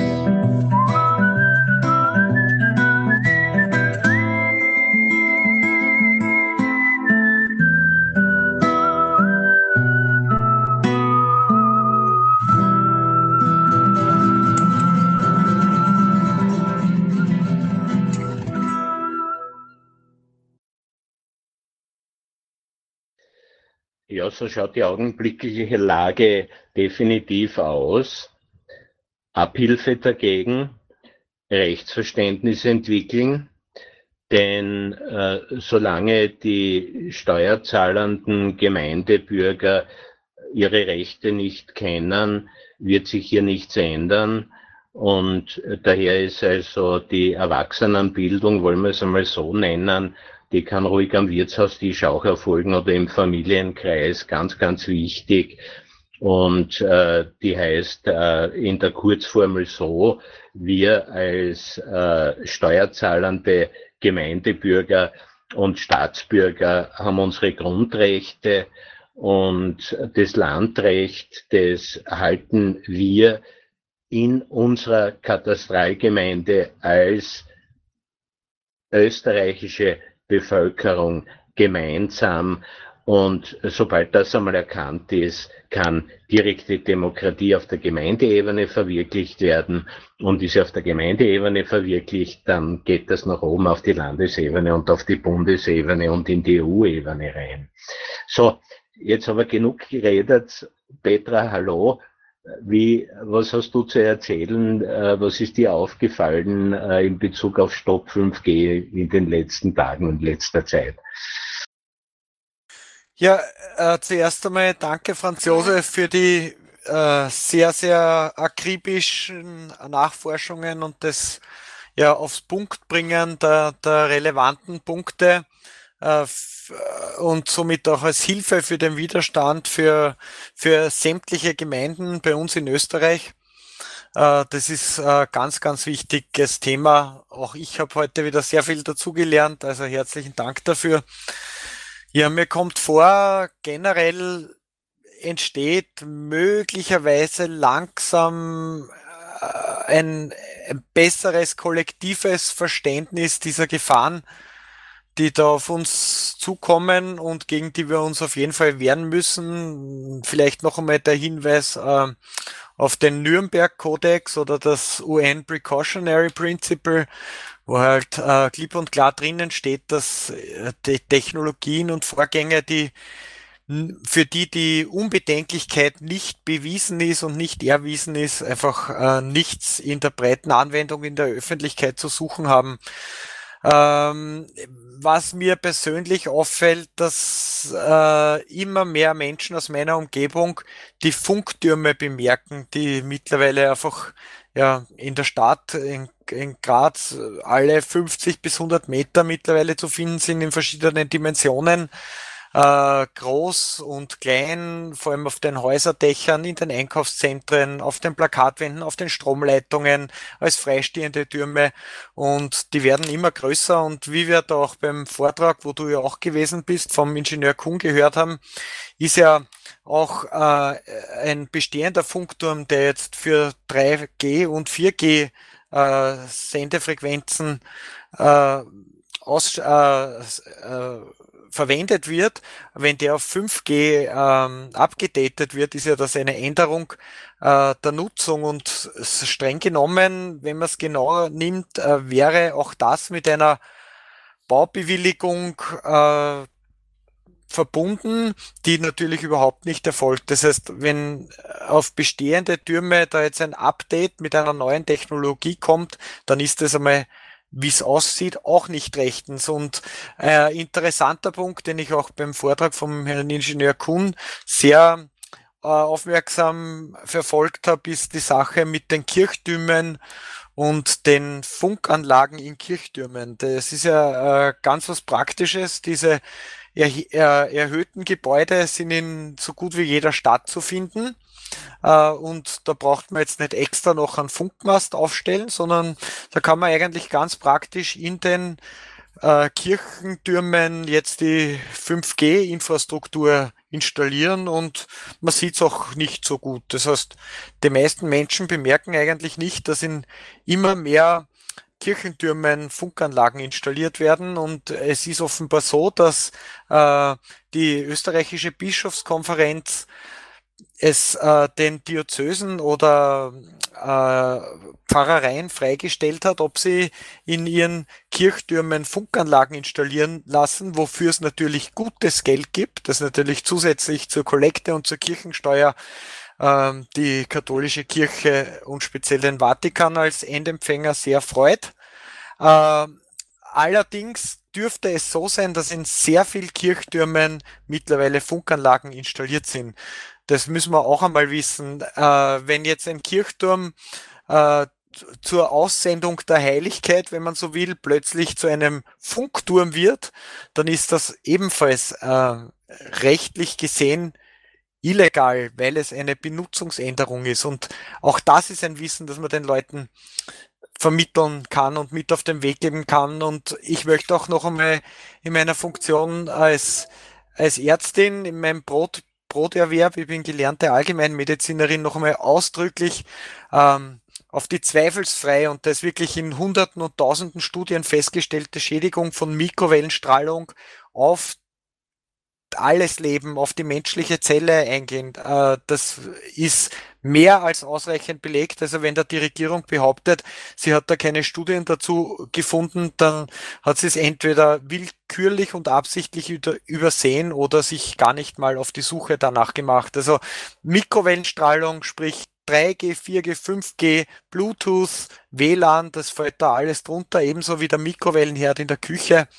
Speaker 2: Ja, so schaut die augenblickliche Lage definitiv aus. Abhilfe dagegen, Rechtsverständnis entwickeln, denn solange die steuerzahlenden Gemeindebürger ihre Rechte nicht kennen, wird sich hier nichts ändern. Und daher ist also die Erwachsenenbildung, wollen wir es einmal so nennen, die kann ruhig am Wirtshaustisch auch erfolgen oder im Familienkreis, ganz, ganz wichtig. Und die heißt in der Kurzformel so: Wir als steuerzahlende Gemeindebürger und Staatsbürger haben unsere Grundrechte und das Landrecht, das halten wir in unserer Katastralgemeinde als österreichische Bevölkerung gemeinsam. Und sobald das einmal erkannt ist, kann direkte Demokratie auf der Gemeindeebene verwirklicht werden. Und ist sie auf der Gemeindeebene verwirklicht, dann geht das nach oben auf die Landesebene und auf die Bundesebene und in die EU-Ebene rein. So, jetzt aber genug geredet. Petra, hallo. Was hast du zu erzählen? Was ist dir aufgefallen in Bezug auf Stopp 5G in den letzten Tagen und letzter Zeit?
Speaker 3: Ja, zuerst einmal danke, Franz Josef, für die sehr, sehr akribischen Nachforschungen und das ja aufs Punkt bringen der relevanten Punkte und somit auch als Hilfe für den Widerstand für sämtliche Gemeinden bei uns in Österreich. Das ist ganz, ganz wichtiges Thema. Auch ich habe heute wieder sehr viel dazugelernt, also herzlichen Dank dafür. Ja, mir kommt vor, generell entsteht möglicherweise langsam ein besseres kollektives Verständnis dieser Gefahren, die da auf uns zukommen und gegen die wir uns auf jeden Fall wehren müssen. Vielleicht noch einmal der Hinweis auf den Nürnberg-Kodex oder das UN Precautionary Principle, wo halt klipp und klar drinnen steht, dass die Technologien und Vorgänge, für die Unbedenklichkeit nicht bewiesen ist und nicht erwiesen ist, einfach nichts in der breiten Anwendung in der Öffentlichkeit zu suchen haben. Was mir persönlich auffällt, dass immer mehr Menschen aus meiner Umgebung die Funktürme bemerken, die mittlerweile einfach ja in der Stadt, in Graz, alle 50 bis 100 Meter mittlerweile zu finden sind in verschiedenen Dimensionen. Groß und klein, vor allem auf den Häuserdächern, in den Einkaufszentren, auf den Plakatwänden, auf den Stromleitungen, als freistehende Türme, und die werden immer größer, und wie wir da auch beim Vortrag, wo du ja auch gewesen bist, vom Ingenieur Kuhn gehört haben, ist ja auch ein bestehender Funkturm, der jetzt für 3G und 4G Sendefrequenzen verwendet wird, wenn der auf 5G abgedatet wird, ist ja das eine Änderung der Nutzung und streng genommen, wenn man es genauer nimmt, wäre auch das mit einer Baubewilligung verbunden, die natürlich überhaupt nicht erfolgt. Das heißt, wenn auf bestehende Türme da jetzt ein Update mit einer neuen Technologie kommt, dann ist das einmal, wie es aussieht, auch nicht rechtens. Und interessanter Punkt, den ich auch beim Vortrag vom Herrn Ingenieur Kuhn sehr aufmerksam verfolgt habe, ist die Sache mit den Kirchtürmen und den Funkanlagen in Kirchtürmen. Das ist ja ganz was Praktisches. Diese erhöhten Gebäude sind in so gut wie jeder Stadt zu finden. Und da braucht man jetzt nicht extra noch einen Funkmast aufstellen, sondern da kann man eigentlich ganz praktisch in den Kirchentürmen jetzt die 5G-Infrastruktur installieren und man sieht es auch nicht so gut. Das heißt, die meisten Menschen bemerken eigentlich nicht, dass in immer mehr Kirchentürmen Funkanlagen installiert werden und es ist offenbar so, dass die österreichische Bischofskonferenz es den Diözesen oder Pfarrereien freigestellt hat, ob sie in ihren Kirchtürmen Funkanlagen installieren lassen, wofür es natürlich gutes Geld gibt, das natürlich zusätzlich zur Kollekte und zur Kirchensteuer die katholische Kirche und speziell den Vatikan als Endempfänger sehr freut. Allerdings dürfte es so sein, dass in sehr vielen Kirchtürmen mittlerweile Funkanlagen installiert sind. Das müssen wir auch einmal wissen. Wenn jetzt ein Kirchturm zur Aussendung der Heiligkeit, wenn man so will, plötzlich zu einem Funkturm wird, dann ist das ebenfalls rechtlich gesehen illegal, weil es eine Benutzungsänderung ist. Und auch das ist ein Wissen, das man den Leuten vermitteln kann und mit auf den Weg geben kann. Und ich möchte auch noch einmal in meiner Funktion als Ärztin in meinem Broterwerb, ich bin gelernte Allgemeinmedizinerin, noch einmal ausdrücklich auf die zweifelsfreie und das wirklich in Hunderten und Tausenden Studien festgestellte Schädigung von Mikrowellenstrahlung auf alles Leben, auf die menschliche Zelle eingehen. Das ist mehr als ausreichend belegt. Also wenn da die Regierung behauptet, sie hat da keine Studien dazu gefunden, dann hat sie es entweder willkürlich und absichtlich übersehen oder sich gar nicht mal auf die Suche danach gemacht. Also Mikrowellenstrahlung, sprich 3G, 4G, 5G, Bluetooth, WLAN, das fällt da alles drunter, ebenso wie der Mikrowellenherd in der Küche,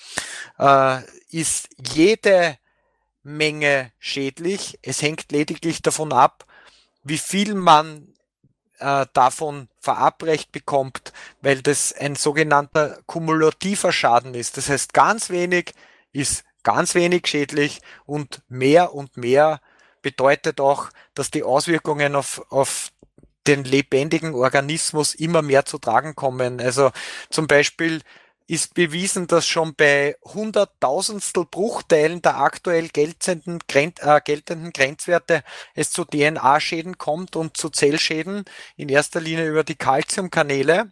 Speaker 3: ist jede Menge schädlich. Es hängt lediglich davon ab, wie viel man davon verabreicht bekommt, weil das ein sogenannter kumulativer Schaden ist. Das heißt, ganz wenig ist ganz wenig schädlich und mehr bedeutet auch, dass die Auswirkungen auf den lebendigen Organismus immer mehr zu tragen kommen. Also zum Beispiel ist bewiesen, dass schon bei Hunderttausendstel Bruchteilen der aktuell geltenden Grenzwerte es zu DNA-Schäden kommt und zu Zellschäden, in erster Linie über die Calciumkanäle.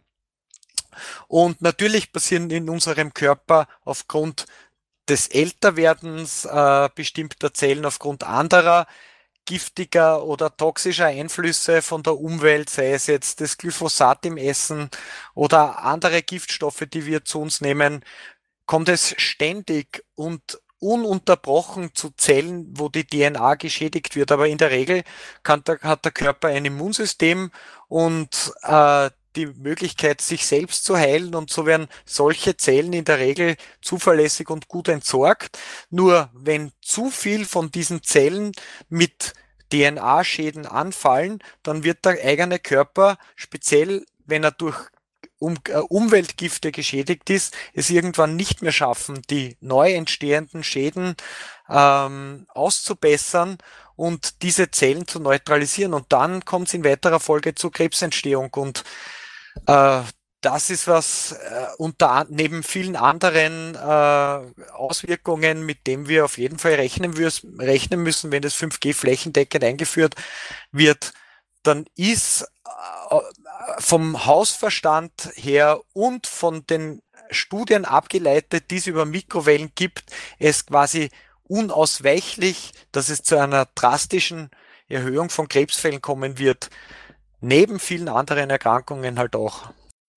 Speaker 3: Und natürlich passieren in unserem Körper aufgrund des Älterwerdens bestimmter Zellen, aufgrund anderer giftiger oder toxischer Einflüsse von der Umwelt, sei es jetzt das Glyphosat im Essen oder andere Giftstoffe, die wir zu uns nehmen, kommt es ständig und ununterbrochen zu Zellen, wo die DNA geschädigt wird. Aber in der Regel hat der Körper ein Immunsystem und die Möglichkeit, sich selbst zu heilen, und so werden solche Zellen in der Regel zuverlässig und gut entsorgt. Nur wenn zu viel von diesen Zellen mit DNA-Schäden anfallen, dann wird der eigene Körper, speziell wenn er durch Umweltgifte geschädigt ist, es irgendwann nicht mehr schaffen, die neu entstehenden Schäden auszubessern und diese Zellen zu neutralisieren. Und dann kommt es in weiterer Folge zur Krebsentstehung. Und das ist was neben vielen anderen Auswirkungen, mit dem wir auf jeden Fall rechnen müssen, wenn das 5G flächendeckend eingeführt wird, dann ist vom Hausverstand her und von den Studien abgeleitet, die es über Mikrowellen gibt, es quasi unausweichlich, dass es zu einer drastischen Erhöhung von Krebsfällen kommen wird, neben vielen anderen Erkrankungen halt auch.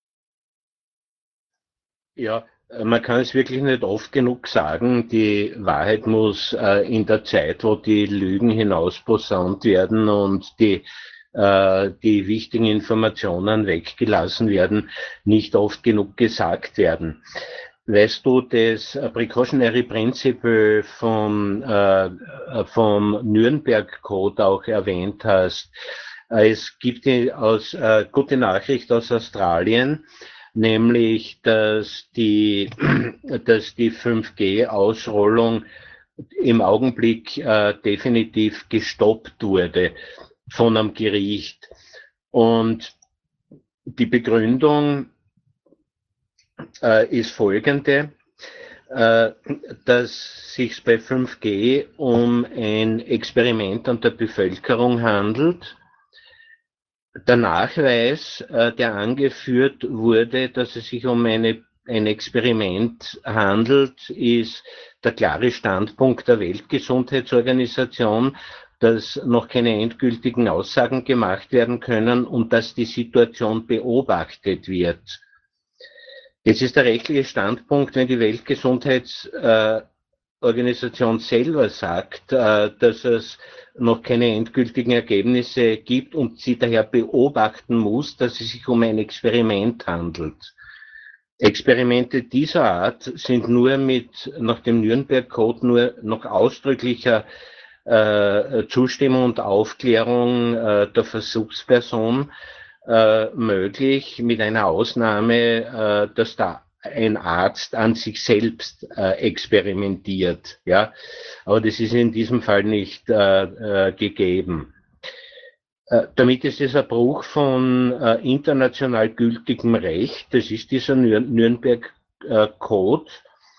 Speaker 2: Ja, man kann es wirklich nicht oft genug sagen, die Wahrheit muss in der Zeit, wo die Lügen hinausposaunt werden und die wichtigen Informationen weggelassen werden, nicht oft genug gesagt werden. Weißt du, das Precautionary Principle vom Nürnberg-Code auch erwähnt hast. Es gibt gute Nachricht aus Australien, nämlich, dass die 5G-Ausrollung im Augenblick definitiv gestoppt wurde von einem Gericht. Und die Begründung ist folgende, dass sich bei 5G um ein Experiment an der Bevölkerung handelt. Der Nachweis, der angeführt wurde, dass es sich um ein Experiment handelt, ist der klare Standpunkt der Weltgesundheitsorganisation, dass noch keine endgültigen Aussagen gemacht werden können und dass die Situation beobachtet wird. Jetzt ist der rechtliche Standpunkt, wenn die Weltgesundheitsorganisation selber sagt, dass es noch keine endgültigen Ergebnisse gibt und sie daher beobachten muss, dass es sich um ein Experiment handelt. Experimente dieser Art sind nur nach dem Nürnberg-Code nur noch ausdrücklicher Zustimmung und Aufklärung der Versuchsperson möglich, mit einer Ausnahme, dass da ein Arzt an sich selbst experimentiert. Ja, aber das ist in diesem Fall nicht gegeben. Damit ist es ein Bruch von international gültigem Recht. Das ist dieser Nürnberg-Code.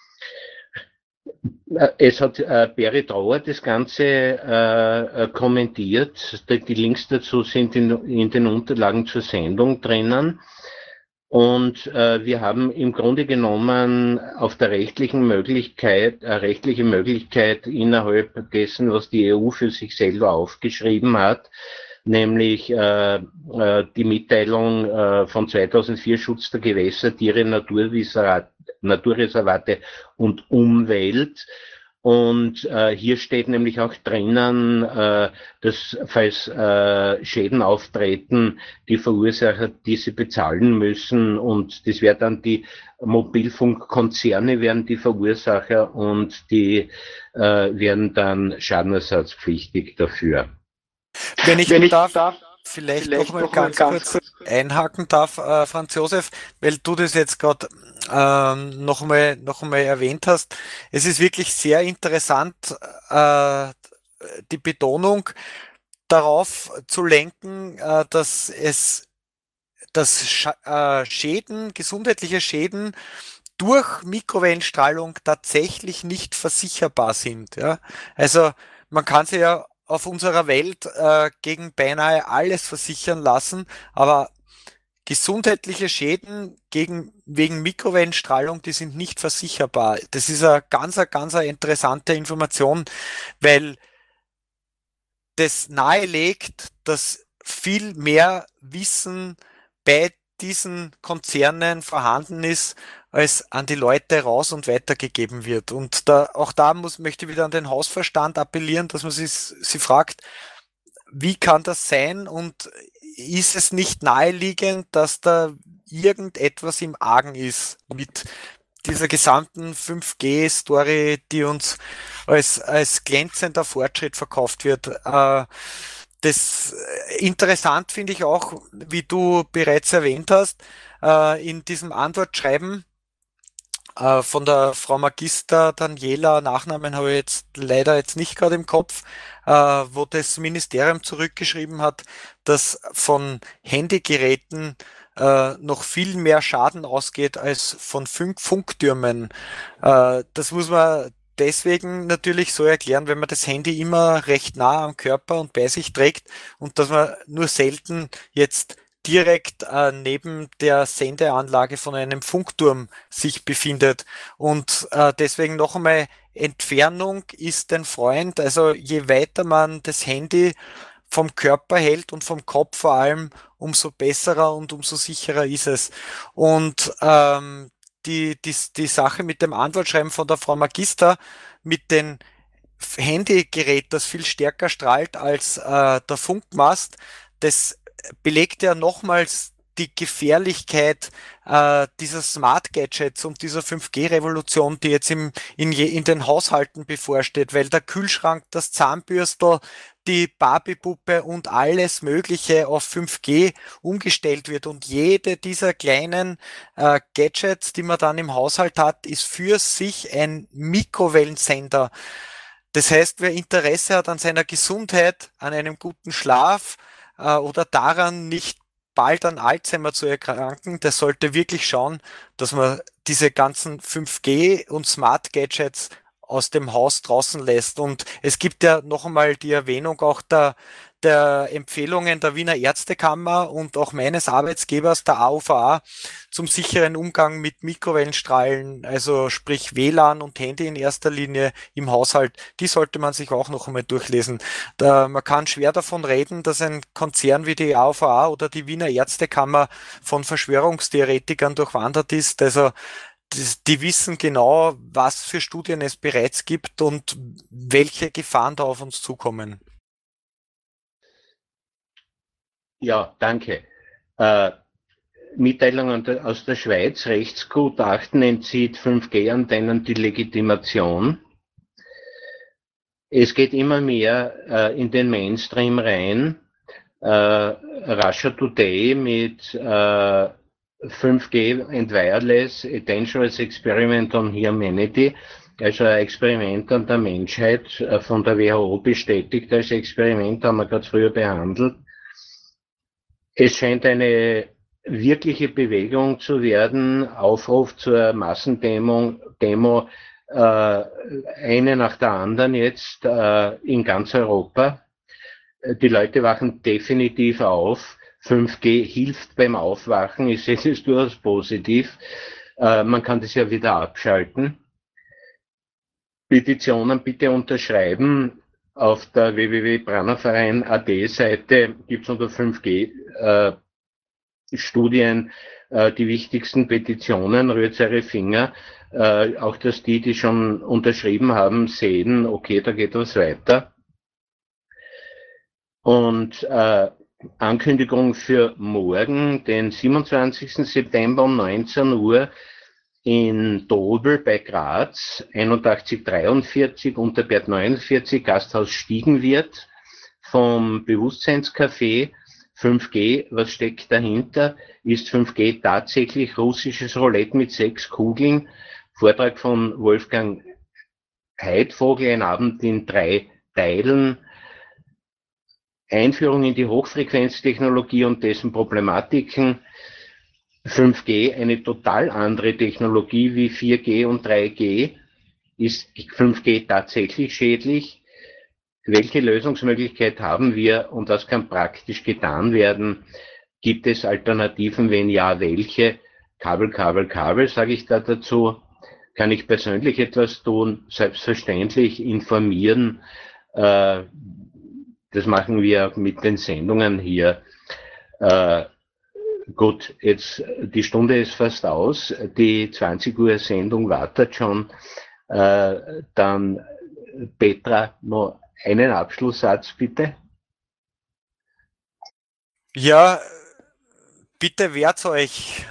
Speaker 2: Es hat Barry Trauer das Ganze kommentiert. Die Links dazu sind in den Unterlagen zur Sendung drinnen. Und wir haben im Grunde genommen auf der rechtliche Möglichkeit innerhalb dessen, was die EU für sich selber aufgeschrieben hat, nämlich die Mitteilung von 2004 Schutz der Gewässer, Tiere, Naturreservate und Umwelt. Und hier steht nämlich auch drinnen, dass falls Schäden auftreten, die Verursacher diese bezahlen müssen, und das wäre dann die Mobilfunkkonzerne wären die Verursacher und die wären dann schadenersatzpflichtig dafür.
Speaker 3: Wenn ich darf, vielleicht noch mal ganz kurz einhaken darf, Franz Josef, weil du das jetzt gerade noch mal erwähnt hast. Es ist wirklich sehr interessant, die Betonung darauf zu lenken, dass gesundheitliche Schäden durch Mikrowellenstrahlung tatsächlich nicht versicherbar sind. Ja? Also man kann sie ja auf unserer Welt gegen beinahe alles versichern lassen, aber gesundheitliche Schäden wegen Mikrowellenstrahlung, die sind nicht versicherbar. Das ist eine ganz interessante Information, weil das nahelegt, dass viel mehr Wissen bei diesen Konzernen vorhanden ist, als an die Leute raus und weitergegeben wird. Und auch da möchte ich wieder an den Hausverstand appellieren, dass man sie fragt, wie kann das sein, und ist es nicht naheliegend, dass da irgendetwas im Argen ist mit dieser gesamten 5G-Story, die uns als glänzender Fortschritt verkauft wird. Das interessant finde ich auch, wie du bereits erwähnt hast, in diesem Antwortschreiben von der Frau Magister Daniela, Nachnamen habe ich jetzt leider nicht gerade im Kopf, wo das Ministerium zurückgeschrieben hat, dass von Handygeräten noch viel mehr Schaden ausgeht als von Funktürmen. Das muss man deswegen natürlich so erklären, wenn man das Handy immer recht nah am Körper und bei sich trägt und dass man nur selten jetzt direkt neben der Sendeanlage von einem Funkturm sich befindet. Und deswegen noch einmal, Entfernung ist ein Freund. Also je weiter man das Handy vom Körper hält und vom Kopf vor allem, umso besserer und umso sicherer ist es. Und die Sache mit dem Antwortschreiben von der Frau Magister mit dem Handygerät, das viel stärker strahlt als der Funkmast, das belegt ja nochmals die Gefährlichkeit dieser Smart Gadgets und dieser 5G-Revolution, die jetzt in den Haushalten bevorsteht, weil der Kühlschrank, das Zahnbürstel, die Barbiepuppe und alles Mögliche auf 5G umgestellt wird. Und jede dieser kleinen Gadgets, die man dann im Haushalt hat, ist für sich ein Mikrowellensender. Das heißt, wer Interesse hat an seiner Gesundheit, an einem guten Schlaf oder daran, nicht bald an Alzheimer zu erkranken, der sollte wirklich schauen, dass man diese ganzen 5G und Smart Gadgets aus dem Haus draußen lässt. Und es gibt ja noch einmal die Erwähnung auch der Empfehlungen der Wiener Ärztekammer und auch meines Arbeitgebers, der AUVA, zum sicheren Umgang mit Mikrowellenstrahlen, also sprich WLAN und Handy in erster Linie im Haushalt. Die sollte man sich auch noch einmal durchlesen. Man kann schwer davon reden, dass ein Konzern wie die AUVA oder die Wiener Ärztekammer von Verschwörungstheoretikern durchwandert ist. Also die wissen genau, was für Studien es bereits gibt und welche Gefahren da auf uns zukommen.
Speaker 2: Ja, danke. Mitteilung aus der Schweiz. Rechtsgutachten entzieht 5G-Antennen die Legitimation. Es geht immer mehr in den Mainstream rein. Russia Today mit 5G and Wireless, a dangerous experiment on humanity, also ein Experiment an der Menschheit, von der WHO bestätigt als Experiment, haben wir gerade früher behandelt. Es scheint eine wirkliche Bewegung zu werden, Aufruf zur Massendemo, eine nach der anderen jetzt in ganz Europa. Die Leute wachen definitiv auf. 5G hilft beim Aufwachen, ich sehe es durchaus positiv. Man kann das ja wieder abschalten. Petitionen bitte unterschreiben. Auf der www.brannerverein.at Seite gibt es unter 5G Studien die wichtigsten Petitionen, rührt eure Finger. Auch dass die schon unterschrieben haben, sehen, okay, da geht was weiter. Und Ankündigung für morgen, den 27. September um 19 Uhr in Dobel bei Graz, 8143 Unterbert 49, Gasthaus Stiegenwirt vom Bewusstseinscafé. 5G, was steckt dahinter? Ist 5G tatsächlich russisches Roulette mit 6 Kugeln? Vortrag von Wolfgang Heidvogel, ein Abend in 3 Teilen. Einführung in die Hochfrequenztechnologie und dessen Problematiken. 5G, eine total andere Technologie wie 4G und 3G. Ist 5G tatsächlich schädlich? Welche Lösungsmöglichkeit haben wir und was kann praktisch getan werden? Gibt es Alternativen? Wenn ja, welche? Kabel, sage ich da dazu. Kann ich persönlich etwas tun? Selbstverständlich informieren. Das machen wir mit den Sendungen hier. Gut, jetzt die Stunde ist fast aus. Die 20 Uhr Sendung wartet schon. Dann Petra, noch einen Abschlusssatz bitte.
Speaker 3: Ja, bitte wehrt euch.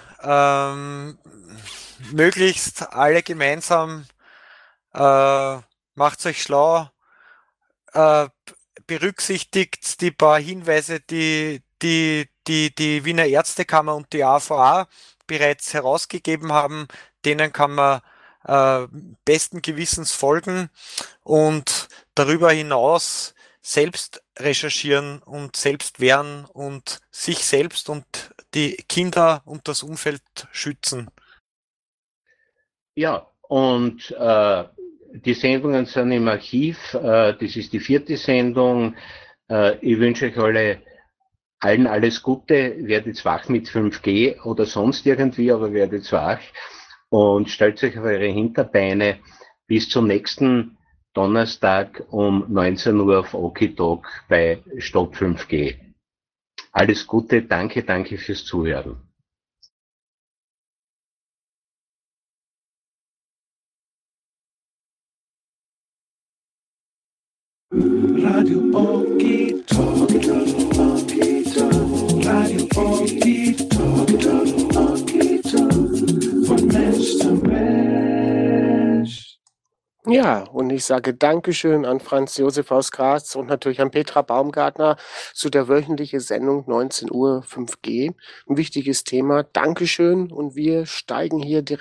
Speaker 3: Möglichst alle gemeinsam. Macht euch schlau. Berücksichtigt die paar Hinweise, die Wiener Ärztekammer und die AVA bereits herausgegeben haben. Denen kann man besten Gewissens folgen und darüber hinaus selbst recherchieren und selbst wehren und sich selbst und die Kinder und das Umfeld schützen.
Speaker 2: Ja, und die Sendungen sind im Archiv. Das ist die 4. Sendung. Ich wünsche euch alle allen alles Gute, werdet wach mit 5G oder sonst irgendwie, aber werdet wach und stellt euch auf eure Hinterbeine. Bis zum nächsten Donnerstag um 19 Uhr auf Okitalk bei Stop 5G. Alles Gute, danke fürs Zuhören.
Speaker 1: Radio Okitalk, Radio Okitalk, von Mensch zu Mensch.
Speaker 6: Ja, und ich sage Dankeschön an Franz Josef aus Graz und natürlich an Petra Baumgartner zu der wöchentlichen Sendung 19 Uhr 5G. Ein wichtiges Thema. Dankeschön und wir steigen hier direkt